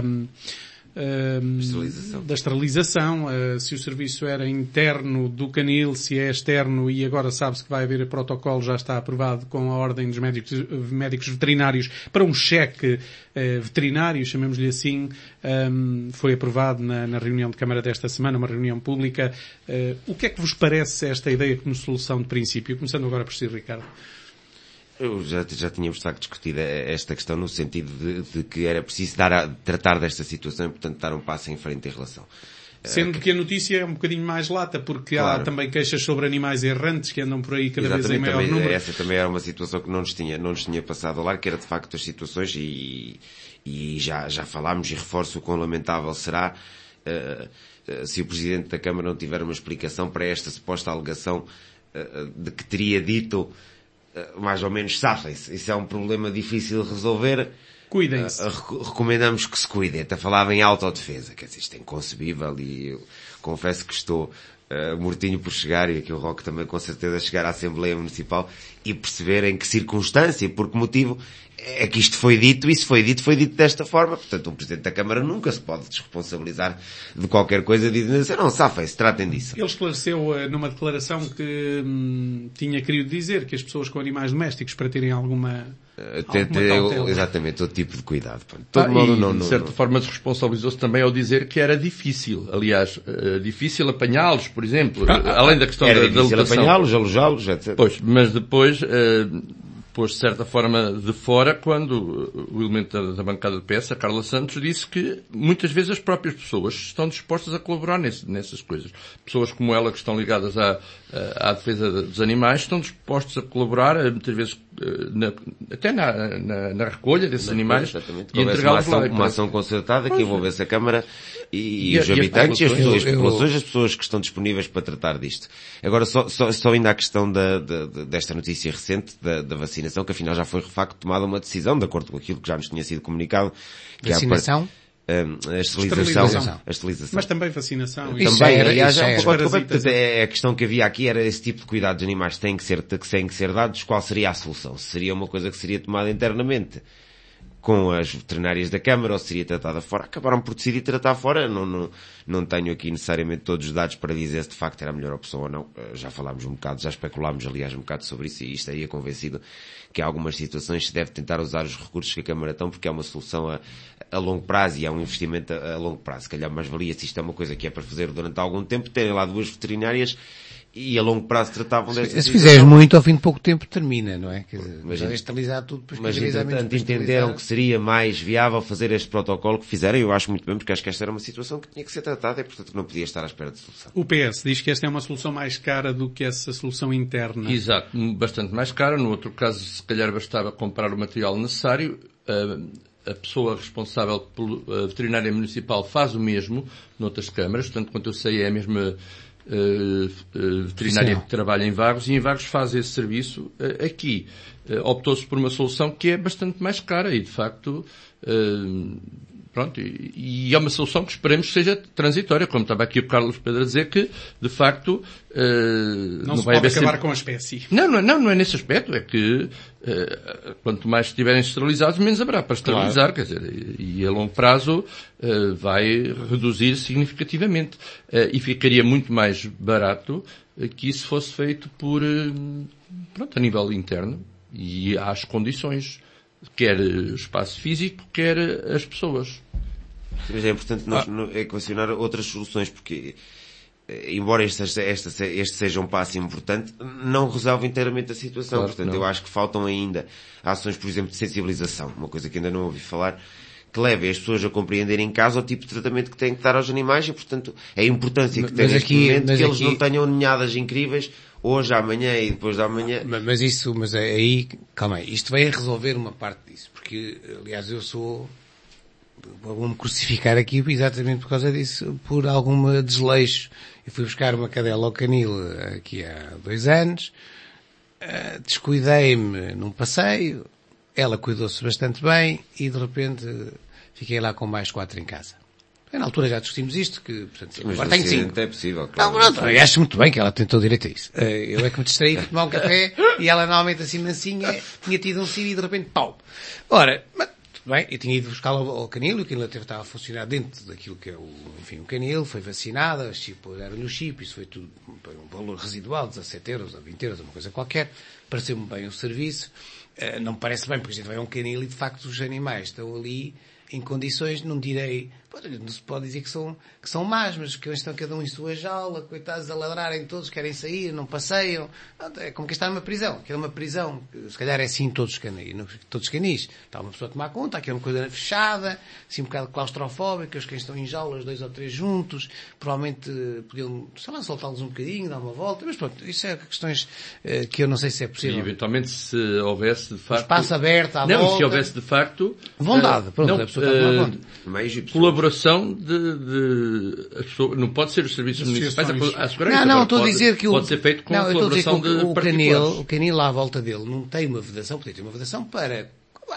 Uh, esterilização. da esterilização, uh, se o serviço era interno do canil, se é externo, e agora sabe-se que vai haver protocolo, já está aprovado com a Ordem dos Médicos, médicos Veterinários para um cheque uh, veterinário, chamemos-lhe assim, um, foi aprovado na, na reunião de Câmara desta semana, uma reunião pública. Uh, o que é que vos parece esta ideia como solução de princípio? Começando agora por si, Ricardo.
Eu já, já tínhamos de facto discutido esta questão no sentido de, de que era preciso dar a, tratar desta situação e, portanto, dar um passo em frente em relação.
Sendo que a notícia é um bocadinho mais lata, porque claro, há também queixas sobre animais errantes que andam por aí cada vez em maior
também,
número.
Essa também era uma situação que não nos tinha, não nos tinha passado ao lar, que era de facto as situações, e, e já, já falámos, e reforço o quão lamentável será uh, uh, se o Presidente da Câmara não tiver uma explicação para esta suposta alegação uh, de que teria dito mais ou menos safem-se. Isso é um problema difícil de resolver.
Cuidem-se.
Uh, recomendamos que se cuidem. Até falava em autodefesa. Quer dizer, isto é inconcebível, e eu confesso que estou uh, mortinho por chegar, e aqui o Roque também com certeza, chegar à Assembleia Municipal e perceber em que circunstância, por que motivo é que isto foi dito, e se foi dito, foi dito desta forma. Portanto, um Presidente da Câmara nunca se pode desresponsabilizar de qualquer coisa, dizendo assim, não, safem-se, tratem disso.
Ele esclareceu uh, numa declaração que hum, tinha querido dizer que as pessoas com animais domésticos, para terem alguma...
Uh, tem, tem, exatamente, todo tipo de cuidado. De todo
ah,
modo,
e,
não,
de
não,
certa
não.
forma desresponsabilizou-se também ao dizer que era difícil. Aliás, uh, difícil apanhá-los, por exemplo, ah, além da questão
era
da,
difícil
da lotação.
apanhá-los, alojá-los, etcétera.
Pois, mas depois... Uh, pôs de certa forma de fora quando o elemento da, da bancada de P S, a Carla Santos, disse que muitas vezes as próprias pessoas estão dispostas a colaborar nesse, nessas coisas. Pessoas como ela que estão ligadas à, à defesa dos animais estão dispostas a colaborar, muitas vezes na, até na, na, na recolha desses na animais
coisa,
e entregá-los lá.
Uma ação concertada que envolvesse a Câmara e, e, e os habitantes e as, pessoas, as populações, as pessoas que estão disponíveis para tratar disto. Agora, só, só, só ainda a questão da, da, desta notícia recente da, da vacinação, que afinal já foi de facto tomada uma decisão, de acordo com aquilo que já nos tinha sido comunicado. Que
vacinação?
A, a esterilização, a esterilização.
Mas também vacinação.
Também,
era,
aliás, já,
era.
Portanto, é, a questão que havia aqui era esse tipo de cuidados de animais que têm que ser, que têm que ser dados. Qual seria a solução? Seria uma coisa que seria tomada internamente com as veterinárias da Câmara ou seria tratada fora? Acabaram por decidir tratar fora. Não, não, não tenho aqui necessariamente todos os dados para dizer se de facto era a melhor opção ou não. Já falámos um bocado, já especulámos aliás um bocado sobre isso e estaria convencido que em algumas situações se deve tentar usar os recursos que a Câmara tem porque é uma solução a, a longo prazo e é um investimento a, a longo prazo. Se calhar mais valia se isto é uma coisa que é para fazer durante algum tempo, terem lá duas veterinárias e a longo prazo tratavam desta
Se fizeres muito, ao fim de pouco tempo termina, não é? Quer dizer,
mas,
já estabilizar tudo, depois
mas entretanto entenderam que seria mais viável fazer este protocolo que fizeram, e eu acho muito bem, porque acho que esta era uma situação que tinha que ser tratada e portanto não podia estar à espera de solução.
O P S diz que esta é uma solução mais cara do que essa solução interna.
Exato, bastante mais cara. No outro caso, se calhar bastava comprar o material necessário. A pessoa responsável pela veterinária municipal faz o mesmo noutras câmaras, portanto, quanto eu sei, é a mesma Uh, uh, veterinária
Sim.
que trabalha em Vagos e em Vagos faz esse serviço. Uh, aqui uh, optou-se por uma solução que é bastante mais cara e de facto uh, pronto, e, e é uma solução que esperemos que seja transitória, como estava aqui o Carlos Pedro a dizer, que de facto uh,
não,
não
se
vai
pode
haver
acabar
sempre...
com a espécie.
Não, não, não, não é nesse aspecto, é que uh, quanto mais estiverem esterilizados, menos haverá para esterilizar, claro. Quer dizer, e, e a longo prazo uh, vai reduzir significativamente uh, e ficaria muito mais barato uh, que isso fosse feito por, uh, pronto, a nível interno e às condições, quer espaço físico, quer as pessoas.
Mas é importante nós ah. equacionar outras soluções, porque embora este, este, este seja um passo importante, não resolve inteiramente a situação.
Claro,
portanto,
não.
eu acho que faltam ainda ações, por exemplo, de sensibilização, uma coisa que ainda não ouvi falar, que leve as pessoas a compreenderem em casa o tipo de tratamento que têm que dar aos animais e, portanto, a importância que tem neste
aqui,
momento que eles
aqui...
não tenham ninhadas incríveis hoje, amanhã e depois da manhã.
Mas, mas isso, mas aí, calma aí, isto vai resolver uma parte disso, porque, aliás, eu sou, vou-me crucificar aqui exatamente por causa disso, por alguma desleixo. Eu fui buscar uma cadela ao canil aqui há dois anos, uh, descuidei-me num passeio, ela cuidou-se bastante bem e de repente fiquei lá com mais quatro em casa. Na altura já discutimos isto, que, portanto,
mas
agora tenho cinco.
É possível, claro.
Não, não, eu acho muito bem que ela tentou direito a isso. Uh, eu é que me distraí, fui tomar um café e ela normalmente assim mansinha, tinha tido um siri e de repente pau. Ora, mas, tudo bem, eu tinha ido buscá-la ao, ao canil, o canil até estava a funcionar dentro daquilo que é o, enfim, o canil, foi vacinada, deram-lhe o chip, isso foi tudo, um valor residual, dezassete euros ou vinte euros, uma coisa qualquer, pareceu-me bem o serviço. Uh, não me parece bem, porque a gente vai a um canil e de facto os animais estão ali em condições, não direi, não se pode dizer que são, que são más, mas que eles estão cada um em sua jaula, coitados a ladrarem todos, querem sair, não passeiam. É como que está numa prisão, que é uma prisão, se calhar é assim todos os canis, todos os canis. Está uma pessoa a tomar conta, aqui é uma coisa fechada, assim um bocado claustrofóbica, os cães estão em jaulas, dois ou três juntos, provavelmente podiam, sei lá, soltá-los um bocadinho, dar uma volta, mas pronto, isso é questões uh, que eu não sei se é possível.
E eventualmente se houvesse de facto...
Espaço aberto à
não,
volta.
Não, se houvesse de facto...
Vontade, pronto,
não,
a pessoa está a tomar conta.
Uh, colaboração de, de a pessoa, não pode ser os serviços municipais a, a segurança.
Não, não, estou
pode,
a dizer que o,
pode ser feito com
não,
a colaboração
que o,
de
o canil, o canil lá à volta dele não tem uma vedação, porque tem uma vedação para...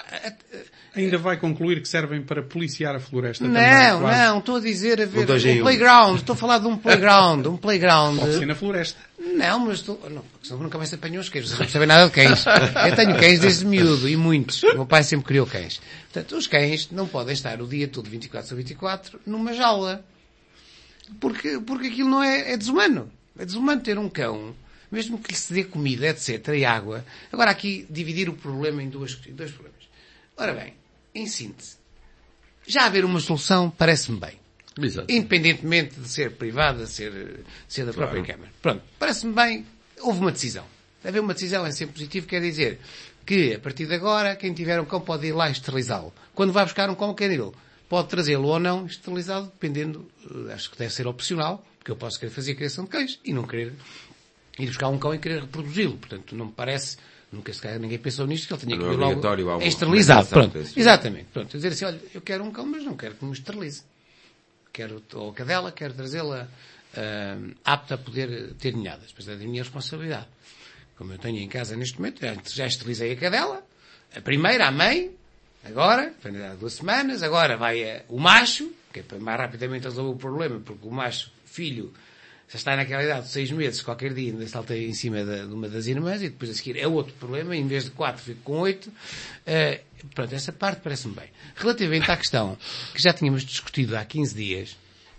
Ainda vai concluir que servem para policiar a floresta
não,
também.
Não, não, estou a dizer a ver um playground, estou a falar de um playground, um playground.
Pode ser na floresta.
Não, mas estou, não, porque senão nunca mais apanham os cães, vocês não percebem nada de cães. Eu tenho cães desde miúdo, e muitos. O meu pai sempre criou cães. Portanto, os cães não podem estar o dia todo, vinte e quatro sobre vinte e quatro, numa jaula. Porque, porque aquilo não é, é desumano. É desumano ter um cão, mesmo que lhe se dê comida, etcétera, e água. Agora aqui, dividir o problema em duas, em dois problemas. Ora bem, em síntese, já haver uma solução parece-me bem.
Exato.
Independentemente de ser privada, ser, ser da própria
claro.
Câmara. Pronto, parece-me bem, houve uma decisão. Haver uma decisão é sempre positivo, quer dizer que, a partir de agora, quem tiver um cão pode ir lá esterilizá-lo. Quando vai buscar um cão canil, pode trazê-lo ou não esterilizado, dependendo, acho que deve ser opcional, porque eu posso querer fazer a criação de cães e não querer ir buscar um cão e querer reproduzi-lo. Portanto, não me parece, nunca se calhar ninguém pensou nisto, que ele tinha que ir logo esterilizado. Pronto, exatamente. Pronto, dizer assim, olha, eu quero um cão, mas não quero que me esterilize. Quero, ou a cadela, quero trazê-la uh, apta a poder ter ninhadas. Depois é da minha responsabilidade. Como eu tenho em casa neste momento, já esterilizei a cadela, a primeira, a mãe, agora, há duas semanas, agora vai a, o macho, que é para mais rapidamente resolver o problema, porque o macho, filho, já está naquela idade de seis meses, qualquer dia ainda saltei em cima de, de uma das irmãs, e depois a seguir é outro problema, em vez de quatro fico com oito. Uh, pronto, essa parte parece-me bem. Relativamente à questão que já tínhamos discutido há quinze dias,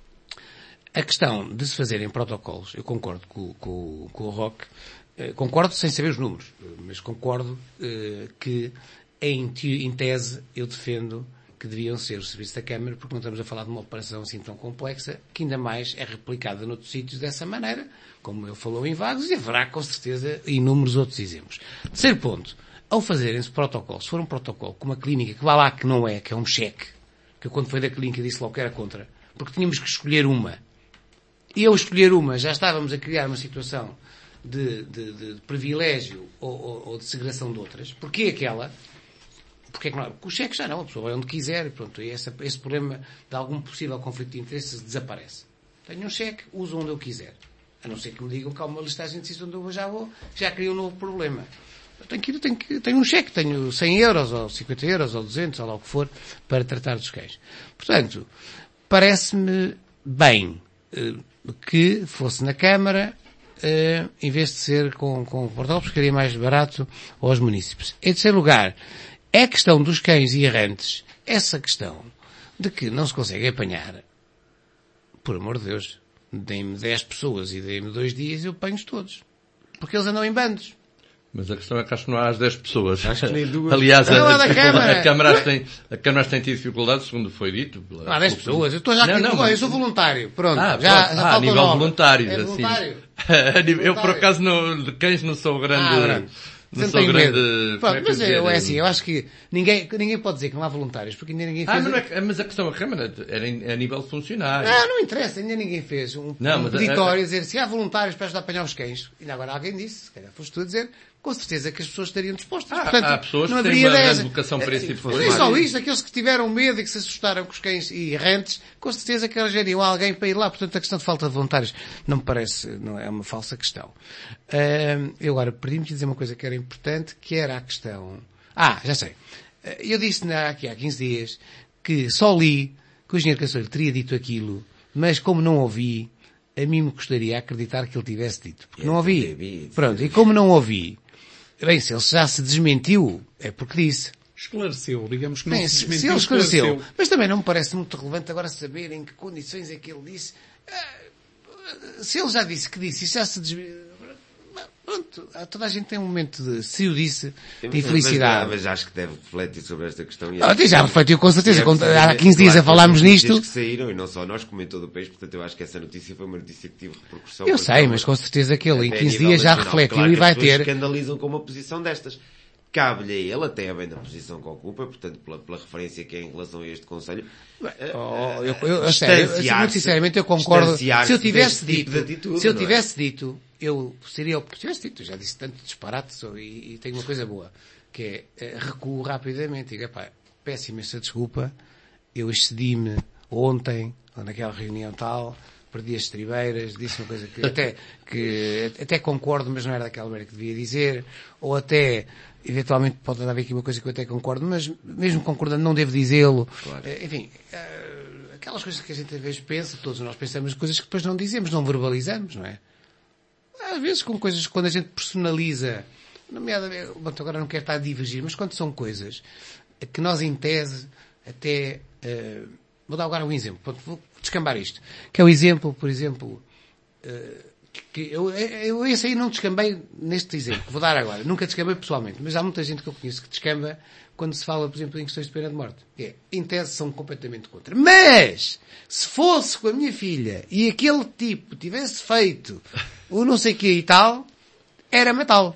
a questão de se fazerem protocolos, eu concordo com, com, com o Roque, uh, concordo sem saber os números, mas concordo uh, que em, em tese eu defendo que deviam ser os serviços da Câmara, porque não estamos a falar de uma operação assim tão complexa, que ainda mais é replicada noutros sítios dessa maneira, como ele falou em Vagos, e haverá com certeza inúmeros outros exemplos. Terceiro ponto, ao fazerem-se protocolos, se for um protocolo com uma clínica que vá lá que não é, que é um cheque, que eu quando foi da clínica disse logo que era contra, porque tínhamos que escolher uma, e ao escolher uma já estávamos a criar uma situação de, de, de, de privilégio ou, ou, ou de segregação de outras. Porquê aquela? Porque é que não? Porque o cheque já não, a pessoa vai onde quiser e pronto, e esse, esse problema de algum possível conflito de interesses desaparece. Tenho um cheque, uso onde eu quiser. A não ser que me digam que há uma listagem de sítios onde eu já vou, já cria um novo problema. Eu tenho que ir, tenho, que, tenho um cheque, tenho cem euros, ou cinquenta euros, ou duzentos, ou lá o que for, para tratar dos cães. Portanto, parece-me bem eh, que fosse na Câmara, eh, em vez de ser com, com o portal, porque seria mais barato aos munícipes. Em terceiro lugar, é a questão dos cães e errantes, essa questão de que não se consegue apanhar, por amor de Deus, deem-me dez pessoas e deem-me dois dias, eu apanho-os todos. Porque eles andam em bandos.
Mas a questão é que acho que não há as dez pessoas.
Acho que nem duas.
Aliás,
não,
a,
a, Câmara.
a, Câmara tem, a Câmara tem tido dificuldades, segundo foi dito. Pela,
não há dez pessoas. Eu estou já aqui, não, não, eu sou voluntário. Pronto.
Ah,
já,
pronto.
já
ah, a nível
nove.
voluntário.
É
assim.
voluntário.
Eu, por acaso, não, de cães não sou grande...
Ah,
não sou grande...
Pronto, mas é, é assim, eu acho que ninguém, ninguém pode dizer que não há voluntários, porque ainda ninguém fez...
Ah, mas, não é, mas a questão da Câmara era a nível funcionário.
Não, não interessa, ainda ninguém fez um,
não,
um peditório a dizer se há voluntários para ajudar a apanhar os cães. E agora alguém disse, se calhar foste tu a dizer, com certeza que as pessoas estariam dispostas.
Ah,
Portanto,
há pessoas
não
que têm uma
dez...
grande vocação para esse tipo de coisa.
Não é só isto, aqueles que tiveram medo e que se assustaram com os cães e errantes, com certeza que arranjariam alguém para ir lá. Portanto, a questão de falta de voluntários não me parece, não é uma falsa questão. Uh, eu agora perdi-me de dizer uma coisa que era importante, que era a questão... Ah, já sei. Eu disse aqui há quinze dias que só li que o engenheiro Caçoeiro teria dito aquilo, mas como não ouvi, a mim me gostaria acreditar que ele tivesse dito. Porque não ouvi. Pronto, e como não ouvi, bem, se ele já se desmentiu, é porque disse.
Esclareceu, digamos que não
bem,
se
desmentiu,
desmentiu,
se ele esclareceu.
esclareceu.
Mas também não me parece muito relevante agora saber em que condições é que ele disse. Se ele já disse que disse e já se desmentiu, pronto, toda a gente tem um momento de, se o disse, de infelicidade.
Mas, mas acho que deve refletir sobre esta questão. E
ah, já refletiu com certeza.
É
há quinze dias a falarmos nisto.
Que saíram, e não só nós, como em todo o país, portanto eu acho que essa notícia foi uma notícia que teve repercussão.
Eu sei, mas com certeza que ele em quinze dias já refletiu
claro
e vai ter...
As pessoas escandalizam com uma posição destas. Cabe-lhe a ele, até é bem da posição que ocupa, portanto, pela, pela referência que é em relação a este Conselho,
Bem, oh, eu, eu, eu, sério, eu, muito sinceramente eu concordo. Se eu tivesse dito, tipo atitude, se eu tivesse é? dito, eu seria o que tivesse dito, eu já disse tanto disparate e, e tenho uma coisa boa, que é, recuo rapidamente, digo, pá, peço imensa desculpa, eu excedi-me ontem, ou naquela reunião tal, perdi as estribeiras, disse uma coisa que até, que até concordo, mas não era daquela maneira que devia dizer, ou até, eventualmente pode haver aqui uma coisa que eu até concordo, mas mesmo concordando não devo dizê-lo. Claro. Enfim, aquelas coisas que a gente às vezes pensa, todos nós pensamos coisas que depois não dizemos, não verbalizamos, não é? Às vezes com coisas, quando a gente personaliza, nomeadamente, bom, agora não quero estar a divergir, mas quando são coisas que nós em tese até, uh, vou dar agora um exemplo, vou descambar isto, que é o exemplo, por exemplo, uh, que eu, eu esse aí não descambei neste exemplo, que vou dar agora. Nunca descambei pessoalmente, mas há muita gente que eu conheço que descamba quando se fala, por exemplo, em questões de pena de morte. É, em tese são completamente contra. Mas, se fosse com a minha filha e aquele tipo tivesse feito o não sei o que e tal, era matá-lo.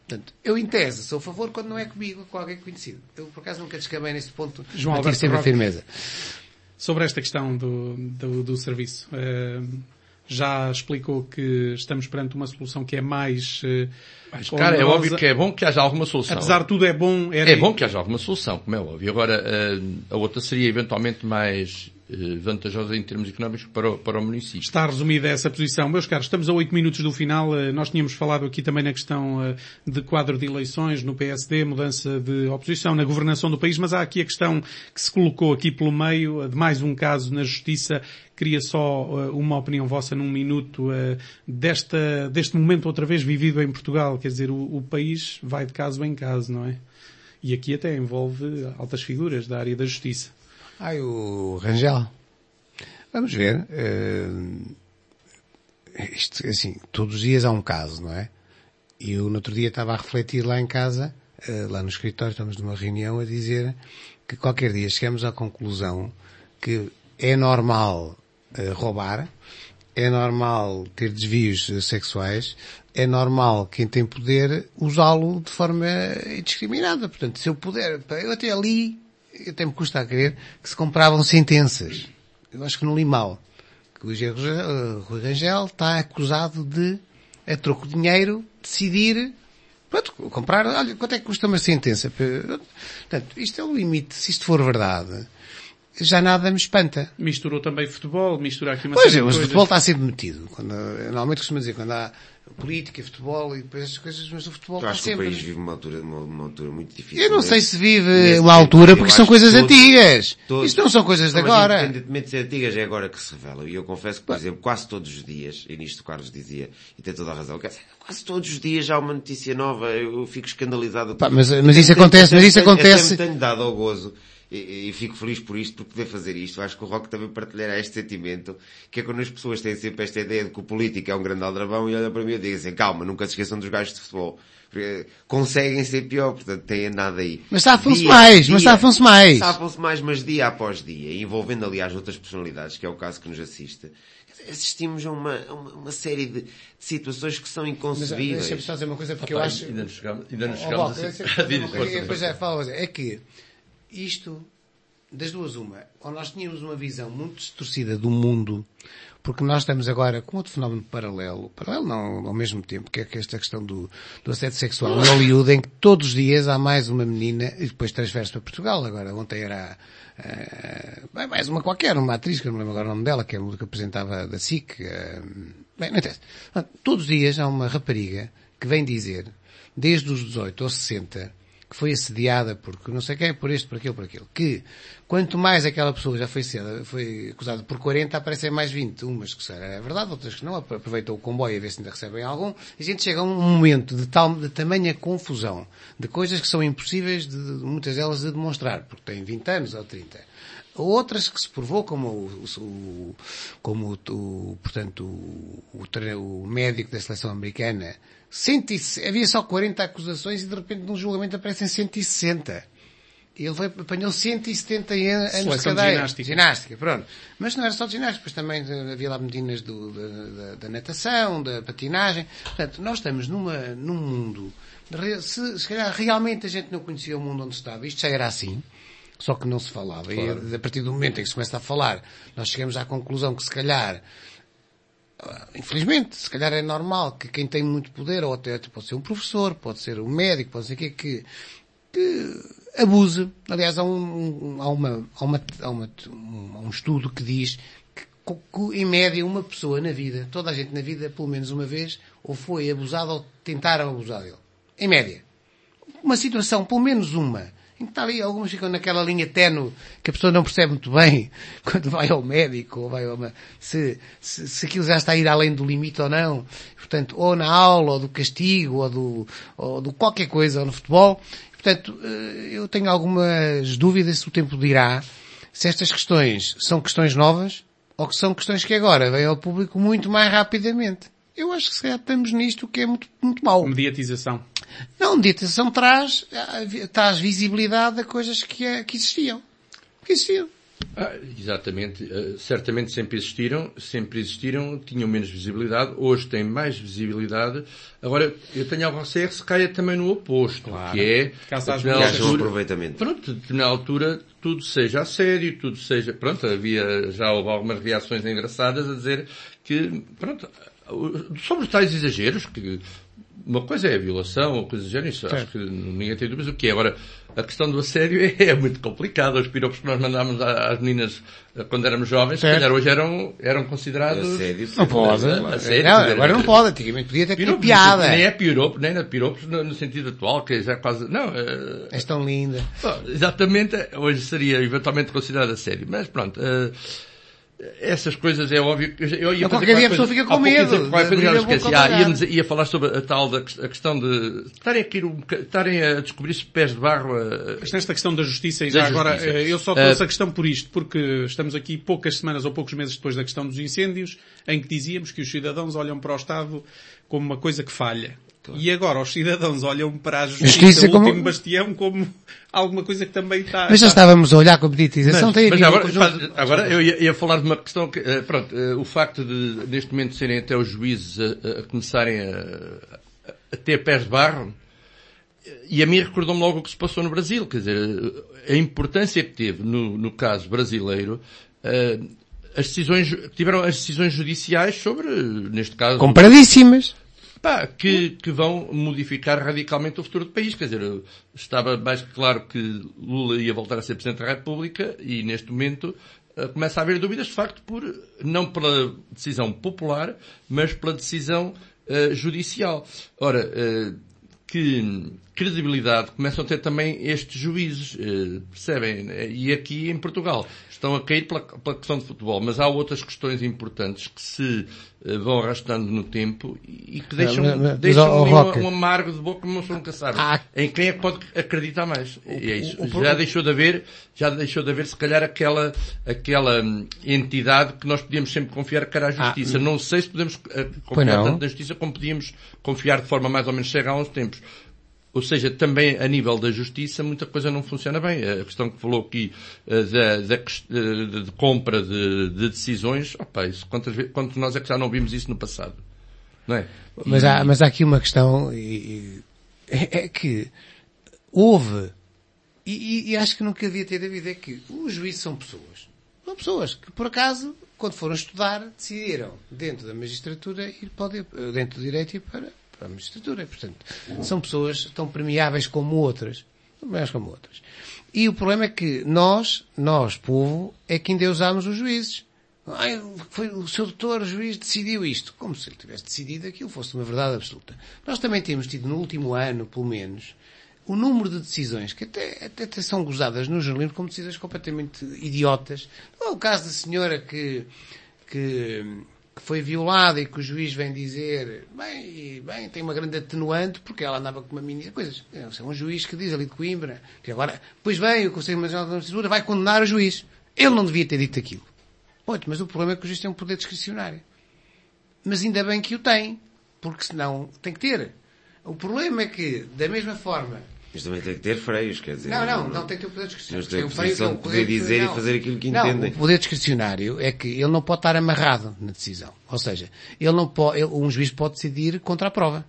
Portanto, eu em tese sou a favor quando não é comigo, com alguém conhecido. Eu por acaso nunca descamei nesse ponto.
João
Alberto sempre a firmeza.
Sobre esta questão do, do, do serviço, uh, já explicou que estamos perante uma solução que é mais... Uh,
Mas, cara, é óbvio que é bom que haja alguma solução.
Apesar de tudo é bom... Era...
É bom que haja alguma solução, como é óbvio. Agora, a outra seria eventualmente mais vantajosa em termos económicos para o, para o município.
Está resumida essa posição. Meus caros, estamos a oito minutos do final. Nós tínhamos falado aqui também na questão de quadro de eleições no P S D, mudança de oposição na governação do país, mas há aqui a questão que se colocou aqui pelo meio de mais um caso na Justiça. Queria só uma opinião vossa num minuto desta, deste momento outra vez vivido em Portugal. Quer dizer, o, o país vai de caso em caso, não é? E aqui até envolve altas figuras da área da Justiça.
Ah, o Rangel. Vamos ver. Uh, isto, assim, todos os dias há um caso, não é? E eu no outro dia estava a refletir lá em casa, uh, lá no escritório, estamos numa reunião a dizer que qualquer dia chegamos à conclusão que é normal uh, roubar, é normal ter desvios uh, sexuais, é normal quem tem poder usá-lo de forma indiscriminada. Portanto, se eu puder, eu até ali, até me custa a crer que se compravam sentenças. Eu acho que não li mal. Que o Rui Rangel está acusado de, a troco de dinheiro, decidir, pronto, comprar, olha, quanto é que custa uma sentença? Portanto, isto é o limite. Se isto for verdade, já nada me espanta.
Misturou também futebol, mistura aqui uma
pois
série
é,
de
mas
coisas.
O futebol está sempre metido. Quando, normalmente costuma dizer, quando há política, futebol e depois essas coisas, mas o futebol
eu
está
acho
sempre...
que o país vive uma altura, uma, uma altura muito difícil.
Eu não
né?
sei se vive
Nesse
uma
tempo,
altura, porque são coisas
todos,
antigas.
Todos,
Isto não são coisas de
mas
agora.
Independentemente de ser antigas, é agora que se revela. E eu confesso que, por exemplo, quase todos os dias, e nisto o Carlos dizia, e tem toda a razão, quase todos os dias há uma notícia nova, eu fico escandalizado.
Pá, mas, mas isso acontece, mas isso acontece...
Eu tenho dado ao gozo. E, e fico feliz por isto, por poder fazer isto. Acho que o Roque também partilhará este sentimento, que é quando as pessoas têm sempre esta ideia de que o político é um grande aldrabão e olham para mim e dizem assim, calma, nunca se esqueçam dos gajos de futebol. Porque conseguem ser pior, portanto têm andado aí.
Mas safam-se mais,
dia,
mas safam-se mais.
Safam-se mais, mas dia após dia, envolvendo aliás outras personalidades, que é o caso que nos assiste. Assistimos a uma, a uma, uma série de, de situações que são inconcebíveis.
Deixa-me só dizer uma coisa, porque
ah,
eu
pá,
acho...
Ainda nos chegamos, ainda nos
Oh,
chegamos
oh,
assim.
Depois já falo, é que isto, das duas uma, ou nós tínhamos uma visão muito distorcida do mundo, porque nós estamos agora com outro fenómeno paralelo, paralelo não, ao mesmo tempo, que é esta questão do, do assédio sexual em Hollywood, em que todos os dias há mais uma menina, e depois transfere-se para Portugal. Agora, ontem era uh, mais uma qualquer, uma atriz, que eu não me lembro agora o nome dela, que é a que apresentava da S I C. Uh, bem, não interessa. Todos os dias há uma rapariga que vem dizer, desde os dezoito aos sessenta, que foi assediada porque não sei quem, por este, por aquilo, por aquilo, que quanto mais aquela pessoa já foi, seda, foi acusada por quarenta, aparecem mais vinte, umas que é verdade, outras que não, aproveitam o comboio a ver se ainda recebem algum, e a gente chega a um momento de tal, de tamanha confusão, de coisas que são impossíveis, de, muitas delas de demonstrar, porque têm vinte anos ou trinta. Outras que se provou, como o, o como o, o portanto, o, o, o médico da seleção americana, cento e, havia só quarenta acusações e de repente num julgamento aparecem cento e sessenta. Ele foi, apanhou cento e setenta anos de cadeia.
Ginástica.
Ginástica, pronto. Mas não era só de ginástica, depois também havia lá meninas do, da, da, da natação, da patinagem. Portanto, nós estamos numa, num mundo, se, se calhar realmente a gente não conhecia o mundo onde estava, isto já era assim. Só que não se falava. Claro. E a partir do momento em que se começa a falar, nós chegamos à conclusão que se calhar, infelizmente, se calhar é normal que quem tem muito poder, ou até pode ser um professor, pode ser um médico, pode ser que, que, que abuse. Aliás, há um, há uma, há uma, há uma, um, um estudo que diz que, que, em média, uma pessoa na vida, toda a gente na vida, pelo menos uma vez, ou foi abusada ou tentaram abusar dele. Em média. Uma situação, pelo menos uma. Está ali, algumas ficam naquela linha ténue que a pessoa não percebe muito bem quando vai ao médico ou vai a uma, se, se, se aquilo já está a ir além do limite ou não. Portanto, ou na aula, ou do castigo, ou do, ou do qualquer coisa, ou no futebol. Portanto, eu tenho algumas dúvidas se o tempo dirá se estas questões são questões novas ou que são questões que agora vêm ao público muito mais rapidamente. Eu acho que se calhar estamos nisto que é muito, muito mau.
Mediatização.
Não, mediatização traz, traz visibilidade a coisas que, que existiam. Que existiam.
Ah, exatamente. Uh, certamente sempre existiram, sempre existiram, tinham menos visibilidade, hoje têm mais visibilidade. Agora, eu tenho algo a receio que se caia também no oposto, claro. Que é...
Caso
que
haja um aproveitamento.
Pronto, que na altura tudo seja a sério, tudo seja... Pronto, havia, já houve algumas reações engraçadas a dizer que, pronto, sobre tais exageros, que uma coisa é a violação, uma coisa é género, isso acho que ninguém tem dúvidas. O que é? Agora, a questão do assédio é, é muito complicada. Os piropos que nós mandámos às meninas quando éramos jovens, se calhar hoje eram, eram considerados...
Assédio.
Não pode.
Assédio,
não, agora não pode. Antigamente podia ter
piropos,
piada.
Nem é piropo, nem é piropos no, no sentido atual, que é já quase... Não, é...
És tão linda.
Bom, exatamente, hoje seria eventualmente considerado assédio. Mas pronto... Uh, essas coisas é óbvio que eu ia
fazer qualquer dia a pessoa fica com medo.
Ia, ia falar sobre a tal da a questão de estarem aqui estarem a descobrir-se pés de barro. A...
Mas nesta questão da justiça, e já agora, justiça. eu só trouxe uh... a questão por isto, porque estamos aqui poucas semanas ou poucos meses depois da questão dos incêndios, em que dizíamos que os cidadãos olham para o Estado como uma coisa que falha. Claro. E agora os cidadãos olham para a justiça, justiça o último como... bastião, como alguma coisa que também está...
Mas já está... estávamos a olhar com a meditização.
Mas, mas agora, conjunto... agora eu ia, ia falar de uma questão que, pronto, o facto de neste momento serem até os juízes a, a começarem a, a ter pés de barro, e a mim recordou-me logo o que se passou no Brasil, quer dizer, a importância que teve no, no caso brasileiro, as decisões, tiveram as decisões judiciais sobre, neste caso...
Comparadíssimas.
Pá, que, que vão modificar radicalmente o futuro do país. Quer dizer, estava mais que claro que Lula ia voltar a ser Presidente da República e, neste momento, começa a haver dúvidas, de facto, por, não pela decisão popular, mas pela decisão uh, judicial. Ora, uh, que credibilidade começam a ter também estes juízes, uh, percebem? E aqui em Portugal estão a cair pela, pela questão de futebol, mas há outras questões importantes que se uh, vão arrastando no tempo e que deixam, não, mas, deixam mas, um, um amargo de boca que não se nunca sabe. Ah, em quem é que pode acreditar mais? O, e é isso. O, o, já deixou de haver, já deixou de haver se calhar aquela, aquela entidade que nós podíamos sempre confiar que era a justiça. Ah, não sei se podemos uh, confiar tanto na justiça como podíamos confiar de forma mais ou menos cega há uns tempos. Ou seja, também a nível da justiça muita coisa não funciona bem. A questão que falou aqui uh, da, da de, de compra de, de decisões, opa, isso, quantas, quantos nós é que já não vimos isso no passado? Não é?
Mas, e... há, mas há aqui uma questão, e, e, é que houve, e, e acho que nunca devia ter havido, é que os juízes são pessoas. São pessoas que, por acaso, quando foram estudar, decidiram, dentro da magistratura, ir para o, dentro do direito, ir para... a magistratura, portanto, são pessoas tão permeáveis como outras, permeáveis como outras. E o problema é que nós, nós, povo, é que ainda usámos os juízes. Ai, foi o seu doutor, o juiz, decidiu isto. Como se ele tivesse decidido aquilo, fosse uma verdade absoluta. Nós também temos tido, no último ano, pelo menos, o número de decisões que até, até, até são gozadas no jornalismo como decisões completamente idiotas. Não é o caso da senhora que, que, que foi violada e que o juiz vem dizer, bem, bem, tem uma grande atenuante porque ela andava com uma mini coisas. É um juiz que diz ali de Coimbra, que agora, pois bem, o Conselho Nacional da Magistratura vai condenar o juiz. Ele não devia ter dito aquilo. Pois, mas o problema é que o juiz tem um poder discricionário. Mas ainda bem que o tem, porque senão tem que ter. O problema é que, da mesma forma...
Mas também tem que ter freios, quer dizer...
Não, não, não, não tem que ter o poder discricionário.
Mas tem a posição de poder dizer e fazer aquilo que entendem.
Não, o poder discricionário é que ele não pode estar amarrado na decisão. Ou seja, ele não pode, ele, um juiz pode decidir contra a prova.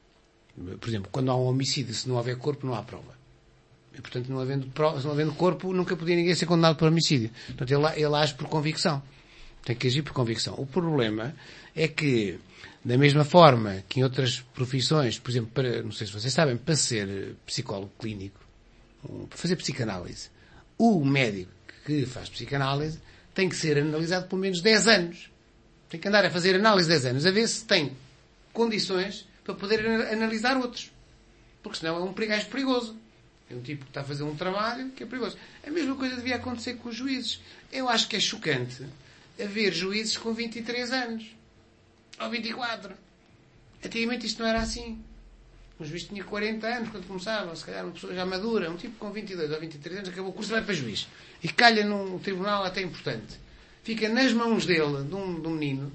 Por exemplo, quando há um homicídio, se não houver corpo, não há prova. E, portanto, não havendo, prova, não havendo corpo, nunca podia ninguém ser condenado por homicídio. Portanto, ele, ele age por convicção. Tem que agir por convicção. O problema é que, da mesma forma que em outras profissões, por exemplo, para, não sei se vocês sabem, para ser psicólogo clínico, para fazer psicanálise, o médico que faz psicanálise tem que ser analisado por menos dez anos. Tem que andar a fazer análise dez anos, a ver se tem condições para poder analisar outros. Porque senão é um gajo perigoso. É um tipo que está a fazer um trabalho que é perigoso. A mesma coisa devia acontecer com os juízes. Eu acho que é chocante haver juízes com vinte e três anos. Ou vinte e quatro. Antigamente isto não era assim. Um juiz tinha quarenta anos quando começava. Se calhar uma pessoa já madura. Um tipo com vinte e dois ou vinte e três anos acabou o curso e vai para juiz. E calha num tribunal até importante. Fica nas mãos dele, de um, de um menino,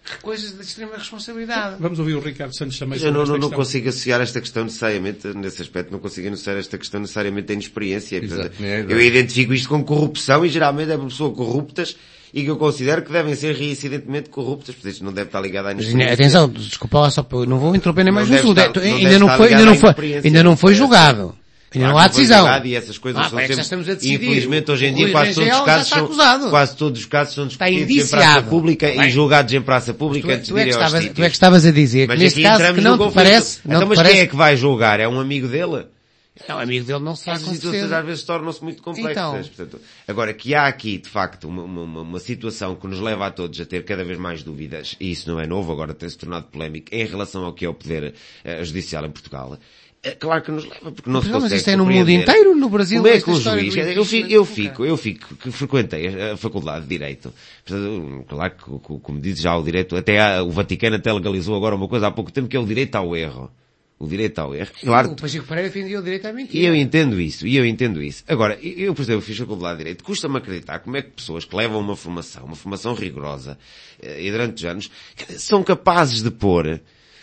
coisas de extrema responsabilidade.
Vamos ouvir o Ricardo Santos também.
Eu não, não, não consigo associar esta questão necessariamente, nesse aspecto, não consigo associar esta questão necessariamente à inexperiência. Portanto, eu identifico isto com corrupção e geralmente é por pessoas corruptas e que eu considero que devem ser reincidentemente corruptas, porque isto não deve estar ligado à inexperiência.
Atenção, desculpa lá, só não vou interromper nem mais um segundo.
Ainda não foi,
ainda não foi, ainda não foi julgado. Ainda não há decisão.
E essas coisas
ah,
são
é
sempre, infelizmente hoje em dia quase todos, os casos são, quase todos os casos são
discutidos
em praça pública e julgados em praça pública antes de irem aos sítios.
Tu é que estavas a dizer que neste caso que não te parece...
Então, mas quem é que vai julgar? É um amigo dele?
Não, amigo dele não se faz.
As situações às vezes tornam-se muito complexas. Então. Portanto, agora, que há aqui, de facto, uma, uma, uma situação que nos leva a todos a ter cada vez mais dúvidas, e isso não é novo, agora tem-se tornado polémico, em relação ao que é o poder uh, judicial em Portugal. É claro que nos leva, porque não se consegue.
Mas isto é no mundo inteiro, no Brasil.
Como é que um juiz, eu fico, eu fico, eu fico, que frequentei a Faculdade de Direito, portanto, claro que, como diz já o direito, até há, o Vaticano até legalizou agora uma coisa há pouco tempo que é o direito ao erro. O direito ao erro. Claro.
O Pacheco Pereira defendia o direito à mentira.
E eu entendo isso, e eu entendo isso. Agora, eu, por exemplo, fiz a faculdade de Direito, custa-me acreditar como é que pessoas que levam uma formação, uma formação rigorosa, e durante anos, são capazes de pôr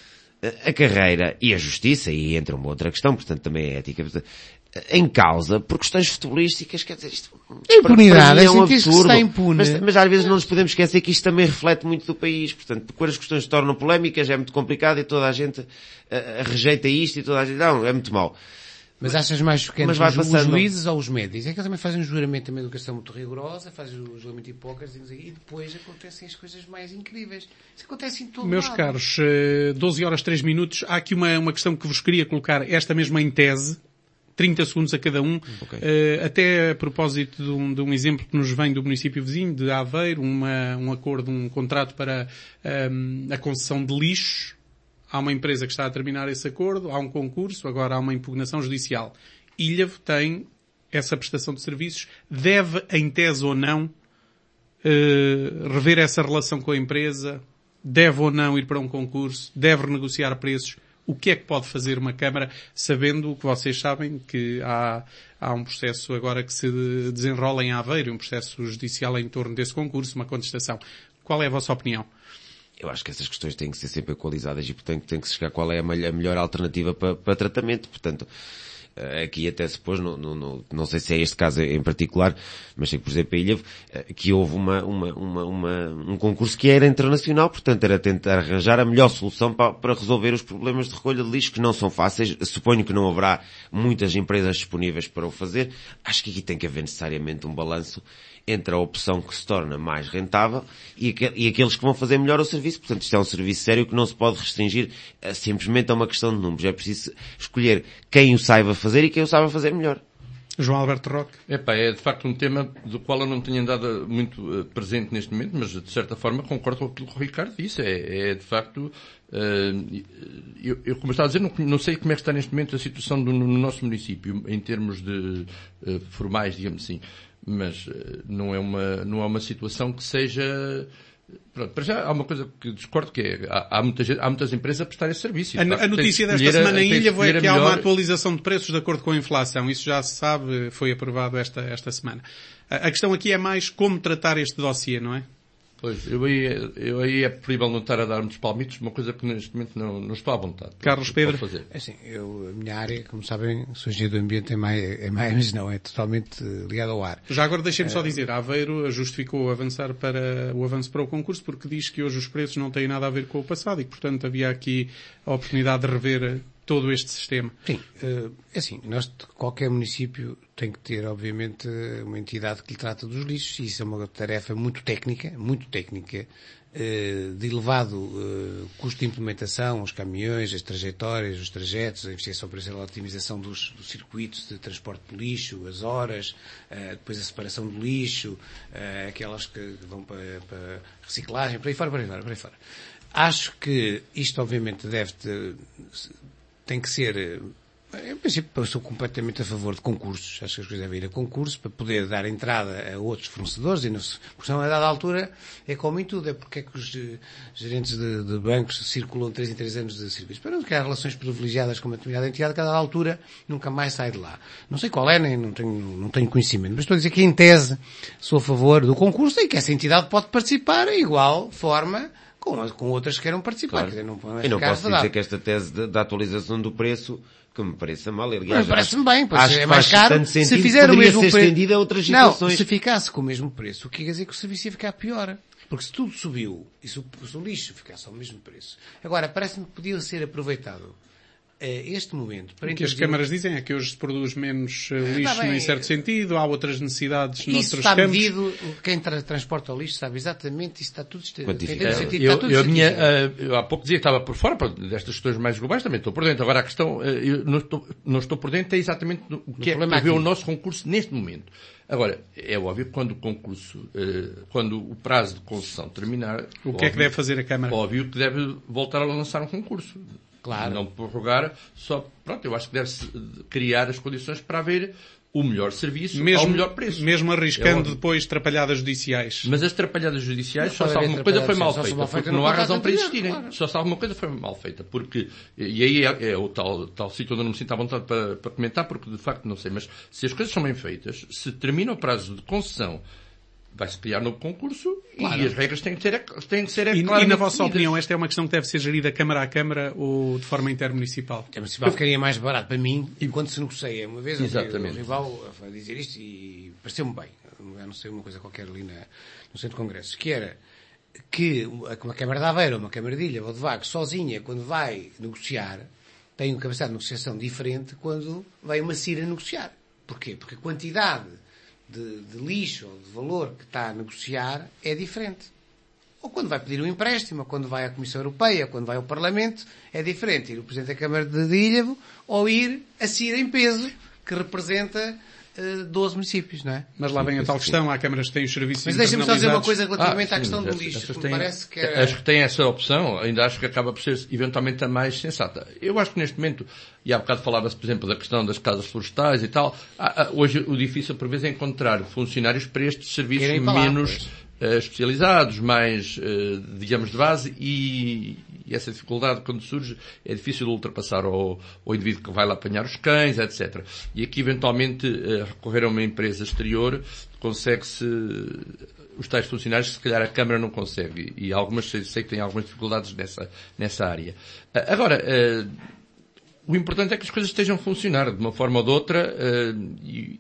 a carreira e a justiça, e entra uma outra questão, portanto também é ética, em causa por questões futebolísticas, quer dizer, isto...
A impunidade, é um absurdo. Que está impune.
Mas, mas às vezes não nos podemos esquecer que isto também reflete muito do país, portanto, quando as questões se tornam polémicas é muito complicado e toda a gente uh, rejeita isto e toda a gente, não, é muito mau.
Mas achas mais chocante os, os juízes ou os médicos? É que eles também fazem um juramento também de educação muito rigorosa, fazem o juramento de Hipócrates e depois acontecem as coisas mais incríveis. Isso acontece em todo
Meus
lado.
caros, doze horas três minutos, há aqui uma, uma questão que vos queria colocar, esta mesma em tese, trinta segundos a cada um, okay. uh, até a propósito de um, de um exemplo que nos vem do município vizinho, de Aveiro, uma, um acordo, um contrato para um, a concessão de lixo. Há uma empresa que está a terminar esse acordo, há um concurso, agora há uma impugnação judicial. Ilhavo tem essa prestação de serviços, deve, em tese ou não, uh, rever essa relação com a empresa, deve ou não ir para um concurso, deve renegociar preços. O que é que pode fazer uma Câmara, sabendo que vocês sabem que há, há um processo agora que se desenrola em Aveiro, um processo judicial em torno desse concurso, uma contestação. Qual é a vossa opinião?
Eu acho que essas questões têm que ser sempre equalizadas e, portanto, tem que se chegar qual é a melhor alternativa para, para tratamento. Portanto, aqui até se pôs, não, não, não sei se é este caso em particular, mas sei que, por exemplo, a Ilhavo, que houve uma, uma, uma, uma, um concurso que era internacional, portanto, era tentar arranjar a melhor solução para, para resolver os problemas de recolha de lixo, que não são fáceis. Suponho que não haverá muitas empresas disponíveis para o fazer. Acho que aqui tem que haver necessariamente um balanço entre a opção que se torna mais rentável e, aqu- e aqueles que vão fazer melhor o serviço. Portanto, isto é um serviço sério que não se pode restringir a, simplesmente a uma questão de números. É preciso escolher quem o saiba fazer e quem o saiba fazer melhor.
João Alberto Roque.
Epá, é de facto um tema do qual eu não tenho andado muito uh, presente neste momento, mas de certa forma concordo com aquilo que o Ricardo disse. É, é de facto, uh, eu, eu como estava a dizer, não, não sei como é que está neste momento a situação do, no nosso município, em termos de uh, formais, digamos assim. Mas uh, não é uma, não é uma situação que seja... Pronto, para já há uma coisa que discordo, que é, há, há, muita, há muitas empresas a prestar esse serviço.
A, a notícia desta semana em Ilhavo é que há uma atualização de preços de acordo com a inflação. Isso já se sabe, foi aprovado esta, esta semana. A, a questão aqui é mais como tratar este dossiê, não é?
Pois, eu aí, eu aí é preferível não estar a dar muitos palmitos, uma coisa que neste momento não, não estou à vontade.
Carlos Pedro?
Fazer.
É assim, eu, a minha área, como sabem, sou engenheiro do ambiente, é mais, é mais, mas não, é totalmente ligado ao ar.
Já agora deixem-me só dizer, a Aveiro justificou avançar para, o avanço para o concurso porque diz que hoje os preços não têm nada a ver com o passado e, portanto, havia aqui a oportunidade de rever todo este sistema.
Sim, é assim, nós, qualquer município tem que ter, obviamente, uma entidade que lhe trata dos lixos e isso é uma tarefa muito técnica, muito técnica, de elevado custo de implementação, os caminhões, as trajetórias, os trajetos, a investigação operacional, a otimização dos, dos circuitos de transporte de lixo, as horas, depois a separação do lixo, aquelas que vão para, para reciclagem, por aí fora, por aí fora, por aí fora. Acho que isto, obviamente, deve ter, tem que ser, em princípio, eu sou completamente a favor de concursos. Acho que as coisas devem ir a concurso para poder dar entrada a outros fornecedores e, não se, porque senão, a dada altura, é como em tudo. É porque é que os gerentes de, de bancos circulam de três em três anos de serviço. Para não criar relações privilegiadas com uma determinada entidade, a cada altura nunca mais sai de lá. Não sei qual é, nem não tenho, não tenho conhecimento. Mas estou a dizer que, em tese, sou a favor do concurso e que essa entidade pode participar em igual forma com, com outras que queiram participar.
Claro.
Quer dizer, não, não
Eu não posso
verdade.
dizer que esta tese da, da atualização do preço, que me pareça mal, aliás,
parece-me bem, pois
acho
é
que
mais
faz
caro.
tanto
Se
sentido,
fizer o
poderia
mesmo
ser
preço,
estendido a outras
não,
situações.
se ficasse com o mesmo preço, o que quer dizer que o serviço ia ficar pior. Porque se tudo subiu, e se o, se o lixo ficasse ao mesmo preço. Agora, parece-me que podia ser aproveitado este momento para
o que as câmaras dizem é que hoje se produz menos uh, lixo
bem,
em certo sentido, há outras necessidades
isso
noutros
está
campos.
medido, quem tra transporta o lixo sabe exatamente, isso está tudo
Quantificado.
sentido,
Eu,
está tudo
eu, minha,
científico.
uh, eu há pouco dizia que estava por fora destas questões mais globais, também estou por dentro. Agora a questão, uh, eu não estou, não estou por dentro, é exatamente o que é que prevê o nosso concurso neste momento. Agora, é óbvio que quando o concurso, uh, quando o prazo de concessão terminar...
O que
óbvio,
é que deve fazer a Câmara?
Óbvio que deve voltar a lançar um concurso.
Claro.
Não prorrogar, só, pronto, eu acho que deve-se criar as condições para haver o melhor serviço
mesmo,
ao melhor preço.
Mesmo arriscando
é
depois trapalhadas judiciais.
Mas as trapalhadas judiciais,
Não
só se
pode
alguma
haver
coisa foi mal
trapalhadas, só se
feita,
mal feita
porque
no
não há
contrato
razão para
anterior,
existirem.
claro.
Só se alguma coisa foi mal feita, porque, e aí é, é o tal, tal sítio onde eu não me sinto à vontade para, para comentar, porque de facto não sei, mas se as coisas são bem feitas, se termina o prazo de concessão, vai-se criar novo concurso claro. E as regras têm que ser, têm que ser
E,
claras.
e na vossa opinião, esta é uma questão que deve ser gerida Câmara a Câmara ou de forma intermunicipal?
A municipal ficaria mais barato para mim enquanto se negocia. Uma vez
Exatamente.
o rival a dizer isto e pareceu-me bem. Eu não sei, uma coisa qualquer ali na, no Centro de Congressos, que era que uma Câmara de Aveiro, uma Câmara de Ilha ou de Vagos, sozinha, quando vai negociar, tem uma capacidade de negociação diferente quando vai uma C I R a negociar. Porquê? Porque a quantidade De, de lixo ou de valor que está a negociar é diferente. Ou quando vai pedir um empréstimo, ou quando vai à Comissão Europeia, ou quando vai ao Parlamento, é diferente ir o Presidente da Câmara de Ilhavo ou ir a C I R em peso, que representa uh, doze municípios, não é?
Mas lá vem a tal questão, há câmaras que têm os serviços
Mas deixa-me só dizer uma coisa
Ah,
relativamente
sim,
à questão do
essas,
lixo,
essas
que
têm,
me parece que é...
As que têm essa opção, ainda acho que acaba por ser eventualmente a mais sensata. Eu acho que neste momento, e há bocado falava-se, por exemplo, da questão das casas florestais e tal, há, há, hoje o difícil por vezes é encontrar funcionários para estes serviços menos uh, especializados, mais, uh, digamos, de base, e, e essa dificuldade quando surge é difícil de ultrapassar ao, ao indivíduo que vai lá apanhar os cães, etcétera. E aqui eventualmente uh, recorrer a uma empresa exterior consegue-se os tais funcionários que se calhar a Câmara não consegue, e algumas, sei que têm algumas dificuldades nessa, nessa área. Uh, agora, uh, o importante é que as coisas estejam a funcionar de uma forma ou de outra, uh, e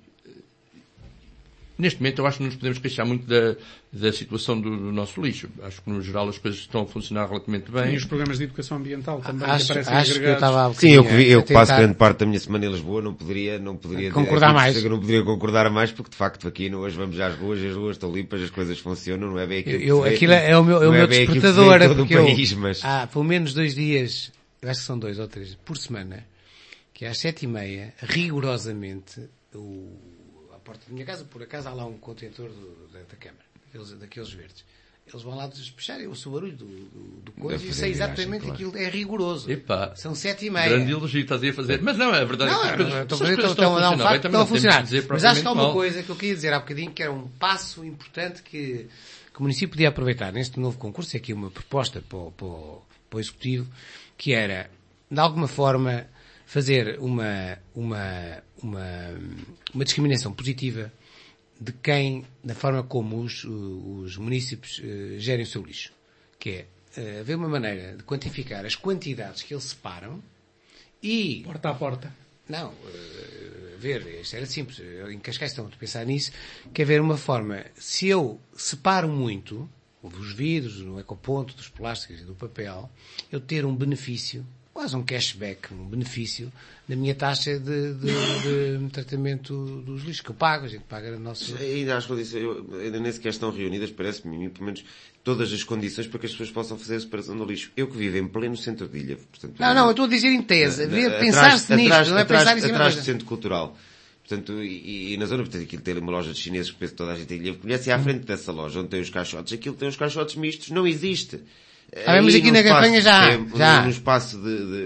neste momento eu acho que não nos podemos queixar muito da, da situação do, do nosso lixo. Acho que no geral as coisas estão a funcionar relativamente bem.
E os programas de educação ambiental também
acho,
que aparecem
acho
agregados.
Que eu estava
Sim, eu que, vi, eu que passo
tentar...
grande parte da minha semana em Lisboa não poderia, não poderia
concordar mais.
Chega, não poderia concordar mais porque de facto aqui no, hoje vamos às ruas, as ruas estão limpas, as coisas funcionam, não é bem aquilo que
eu,
se vê,
aquilo é o meu, é o meu
é
despertador,
porque
eu,
país, mas...
há pelo menos dois dias, eu acho que são dois ou três, por semana, que às sete e meia, rigorosamente, o, à porta da minha casa, por acaso há lá um contentor do, da, da Câmara, daqueles, daqueles verdes. Eles vão lá despechar, eu ouço o barulho do, do, do coisa e sei exatamente
claro.
Aquilo, é rigoroso.
Epá,
são sete e meia.
Grande elogio estás a fazer. Mas não, é verdade.
Não,
que as coisas,
não, estou
se
a
as
fazer,
coisas
estão a dar um
bem,
facto,
também
estão a
não temos
funcionar.
de dizer
Mas acho que há uma
mal.
coisa que eu queria dizer há bocadinho, que era um passo importante que, que o município podia aproveitar neste novo concurso, é aqui uma proposta para o, para o, para o Executivo, que era, de alguma forma, fazer uma, uma, uma, uma discriminação positiva de quem, da forma como os, os municípios uh, gerem o seu lixo. Que é uh, haver uma maneira de quantificar as quantidades que eles separam e...
Porta a porta.
Não, uh, ver, isto era simples, eu, em Cascais estão a pensar nisso, que é haver uma forma, se eu separo muito, os vidros, no ecoponto, dos plásticos e do papel, eu ter um benefício, quase um cashback, um benefício, na minha taxa de, de, de tratamento dos lixos que eu pago, a gente paga a nossa...
Ainda as condições, ainda nem sequer estão reunidas, parece-me, pelo menos, todas as condições para que as pessoas possam fazer a separação do lixo. Eu que vivo em pleno centro de Ilha, portanto...
Não, não, eu estou a dizer em tese,
atrás,
pensar-se nisto,
atrás,
não é
atrás,
pensar em cima
atrás
da
do
coisa.
centro cultural. Portanto, e, e na zona, portanto, aquilo tem uma loja de chineses que penso que toda a gente Ilha conhece, e à frente dessa loja, onde tem os caixotes, aquilo tem os caixotes mistos, não existe.
Ah, mas aqui na Gafanha já há, já.
Num espaço de, de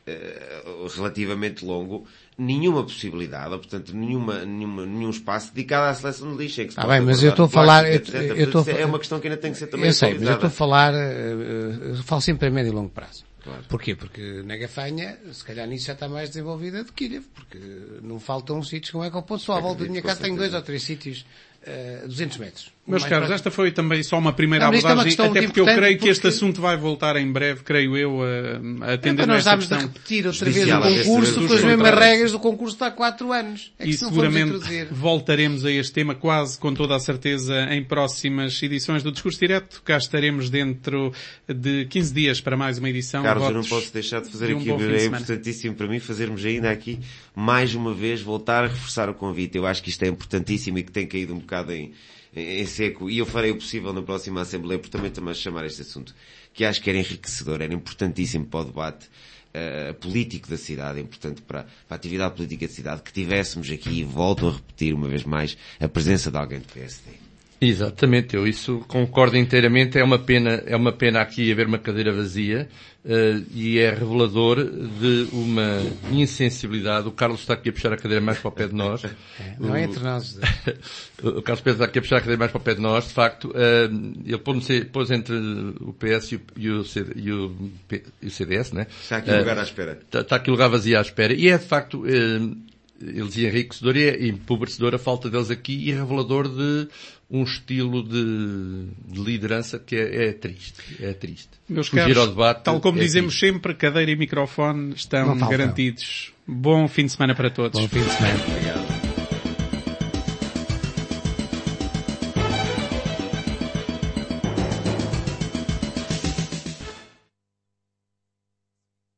uh, relativamente longo, nenhuma possibilidade, ou, portanto, nenhuma, nenhuma, nenhum espaço dedicado à seleção de lixo. Em que se
ah,
possa
bem, mas eu estou a
guardar
falar...
plástico,
Eu,
etcétera.
eu estou
Portanto,
a...
É uma questão que ainda tem que ser também
Eu sei, mas eu
atualizada.
estou a falar... Eu falo sempre a médio e longo prazo.
Claro.
Porquê? Porque na Gafanha, se calhar nisso já está mais desenvolvida do que Ilha, porque não faltam sítios como é que eu posso à volta da minha casa, tenho dois ou três sítios uh, duzentos metros.
Meus caros, esta foi também só uma primeira
não,
abordagem,
é
até porque eu creio que
porque...
este assunto vai voltar em breve, creio eu, a, a atender
não,
a esta
nós
questão.
Nós vamos repetir outra vez o concurso com as mesmas regras do concurso de há quatro anos. É que
e
se não
seguramente voltaremos a este tema quase com toda a certeza em próximas edições do Discurso Direto. Cá estaremos dentro de quinze dias para mais uma edição.
Carlos,
Votos
eu não posso deixar de fazer
de um
aqui, é importantíssimo para mim fazermos ainda aqui, mais uma vez, voltar a reforçar o convite. Eu acho que isto é importantíssimo e que tem caído um bocado em, em seco, e eu farei o possível na próxima Assembleia, por também também chamar este assunto, que acho que era enriquecedor, era importantíssimo para o debate uh, político da cidade, é importante para, para a atividade política da cidade, que tivéssemos aqui, e volto a repetir uma vez mais, a presença de alguém do P S D.
Exatamente, eu isso concordo inteiramente. É uma pena, é uma pena aqui haver uma cadeira vazia, uh, e é revelador de uma insensibilidade. O Carlos está aqui a puxar a cadeira mais para o pé de nós.
É, não é entre nós.
O Carlos Pedro está aqui a puxar a cadeira mais para o pé de nós, de facto. Uh, ele pôs, pôs entre o P S e o, e o, C, e o, e o C D S, né?
Está aqui o uh, lugar à espera.
Está, está aqui o lugar vazio à espera. E é de facto, uh, ele dizia enriquecedor e é empobrecedor a falta deles aqui, e revelador de um estilo de, de liderança que é, é triste. É triste.
Meus
Fugir
caros,
ao debate,
tal como
é
dizemos
triste.
sempre, cadeira e microfone estão garantidos. Bom fim de semana para todos.
Bom fim de semana.
Obrigado.